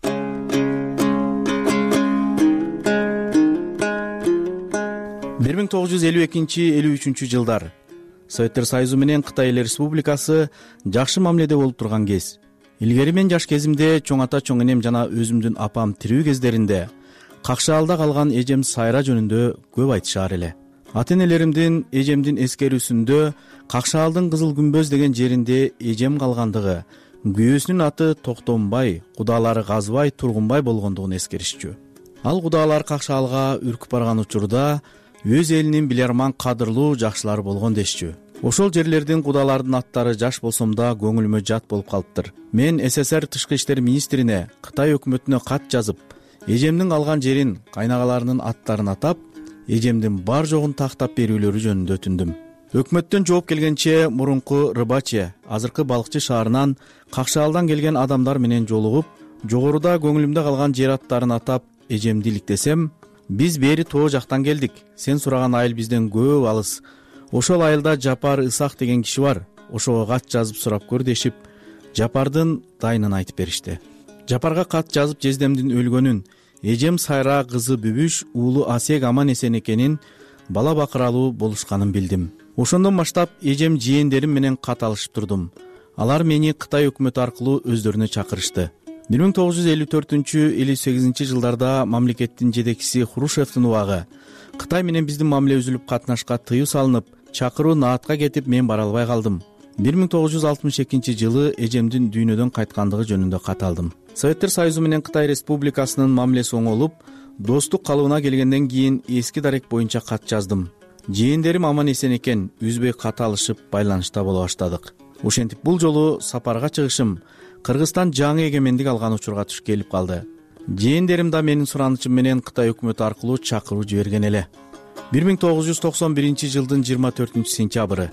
бир миң тогуз жүз элүү экинчи элүү үчүнчү жылдар Советтер Союзу менен Кытай Эл Республикасы жакшы мамиледе болуп турган кез. Илгери мен жаш кезимде чоң ата, чоң энем жана өзүмдүн апам тирүү кездеринде Какшаалда калган эжем Сайра жөнүндө көп айтышаар эле. Ата-энелеримдин, эжемдин эскерүүсүндө Какшаалдын Кызыл Күмбөз деген жеринде эжем калгандыгы, күйөөсүнүн аты Токтомбай, кудалары Казбай, Тургунбай болгондугун эскеришчү. Ал кудалар Какшаалга үркүп барган учурда өз элинин биларман кадырлуу жакшылары болгон дешчү. Ошол жерлердин кудалардын аттары жаш болсом да көңүлүмө жат болуп калыптыр. Мен СССР Тышкы иштер министрине, Кытай өкмөтүнө кат жазып, эжемдин калган жерин, кайнагаларынын аттарын атап, эжемдин бар жогун тактап берүүлөрү жөнүндө өтүндүм. Өкмөттөн жооп келгенче мурунку Рыбаче, азыркы Балыкчы шаарынан Какшаалдан келген адамдар менен жолугуп, жогоруда көңүлүмдө калган жер аттарын атап эжемди иликтесем, биз бери тоо жактан келдик. Сен сураган айыл бизден көп алыс. Ошол айылда Жапар Ысак деген киши бар. Ошого кат жазып сурап көр дешип, Жапардын дайынын айтып беришти. Жапарга кат жазып жездемдин өлгөнүн, эжем Сайра кызы Бүбүш, уулу Асек аман эсен экенин, бала бакыралуу болушканын билдим. Ошондон баштап эжем жээндерим менен кат алышып турдум. Алар мени Кытай өкмөтү аркылуу өздөрүнө чакырышты. бир миң тогуз жүз элүү төртүнчү элүү сегизинчи жылдарда мамлекеттин жетекчиси Хрушевдин убагы Кытай менен биздин мамиле үзүлүп катнашка тыюу салынып, чакыруу наатка кетип мен бара албай калдым. бир миң тогуз жүз алтымыш экинчи жылы эжемдин дүйнөдөн кайткандыгы жөнүндө кат алдым. Советтер Союзу менен Кытай Республикасынын мамилеси оңолуп, достук калыбына келгенден кийин эски дарек боюнча кат жаздым. Жээндерим аман эсен экен, үзбөй кат алышып, байланышта боло баштадык. Ошентип бул жолу сапарга чыгышым Кыргызстан жаңы эгемендик алган учурга туш келип калды. Жээндерим да менин суранычым менен Кытай өкмөтү аркылуу чакыруу жиберген эле. бир миң тогуз жүз токсон биринчи жылдын жыйырма төртүнчү сентябры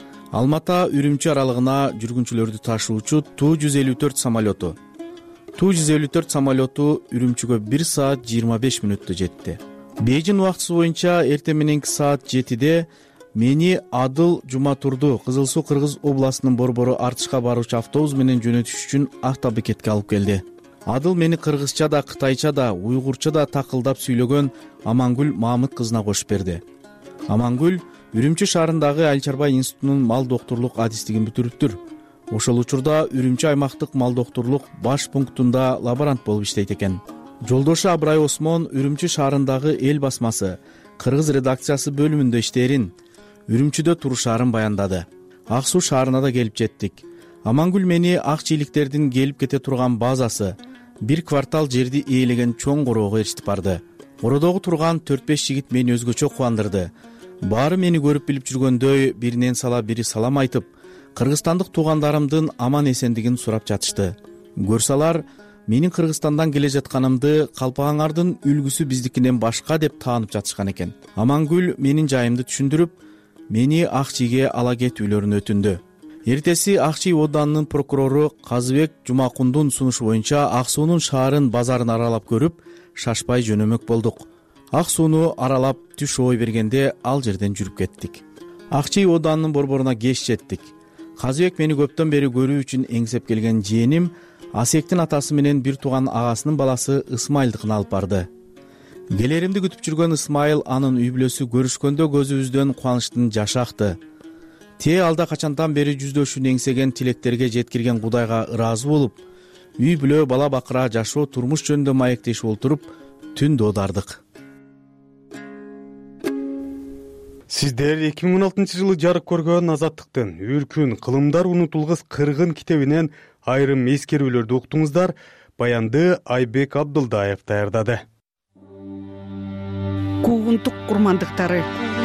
Алмата Үрүмчү аралыгына жүргүнчүлөрдү ташуучу Ту жүз элүү төрт самолету. Ту жүз элүү төрт самолету Үрүмчүгө бир саат жыйырма беш мүнөттө жетти. Бейжин убактысы боюнча эртең мененки саат жетиде мени Адыл Жуматурду Кызыл Суу Кыргыз областынын борбору Артышка баруучу автобус менен жөнөтүш үчүн автобекетке алып келди. Адыл мени кыргызча да, кытайча да, уйгурча да такылдап сүйлөгөн Амангүл Мамыт кызына кошуп берди. Амангүл Үрүмчү шаарындагы Айыл-чарба институтунун мал доктурлук адистигин бүтүрүптүр. Ошол учурда Үрүмчү аймактык мал доктурлук баш пунктунда лаборант болуп иштейт экен. Жолдошу Абрай Осмон Үрүмчү шаарындагы Эл басмасы Кыргыз редакциясы бөлүмүндө иштээрин, Үрүмчүдө турушаарын баяндады. Ак Суу шаарына да келип жеттик. Амангүл мени ак чийликтердин келип кете турган базасы, бир квартал жерди ээлеген чоң короого эритип барды. Кородогу турган төрт беш жигит мени өзгөчө кубандырды. Баары мени көрүп билип жүргөндөй биринен сала бири салам айтып, кыргызстандык туугандарымдын аман эсендигин сурап жатышты. Көрсалар менин Кыргызстандан келе жатканымды калпагаңардын үлгүсү биздикинен башка деп таанып жатышкан экен. Амангүл менин жайымды түшүндүрүп, мени ак чийге ала кетүүлөрүн өтүндү. эртеси ак чий оданынын прокурору Казыбек Жумакундун сунушу боюнча Ак суунун шаарын базарын аралап көрүп, шашпай жөнөмөк болдук. Ак сууну аралап түш ой бергенде ал жерден жүрүп кеттик. Ак чий оданынын борборуна кеч жеттик. Казыбек мени көптөн бери көрүү үчүн эңсеп келген жээним Асектин атасы менен бир тууган агасынын баласы Ысмайылдыкына алып барды. Келеримди күтүп жүргөн Ысмайыл анын үй бүлөсү көрүшкөндө көзүбүздөн кубанычтын жашы акты. Те алда качандан бери жүздөшүн эңсеген тилектерге жеткирген Кудайга ыраазы болуп, үй бүлө бала бакыра жашоо турмуш жөнүндө маектешип олтуруп түн доодардык. Сиздер эки миң он алтынчы жылы жарык көргөн Азаттыктын Үркүн кылымдар унутулгус кыргын китебинен айрым эскерүүлөрдү уктуңуздар. Баянды Айбек Абдылдаев даярдады. Куугунтук курмандыктары,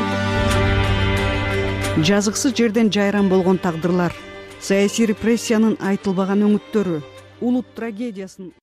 жазыксыз жерден жайран болгон тагдырлар, саясий репрессиянын айтылбаган өңүттөрү, улут трагедиясын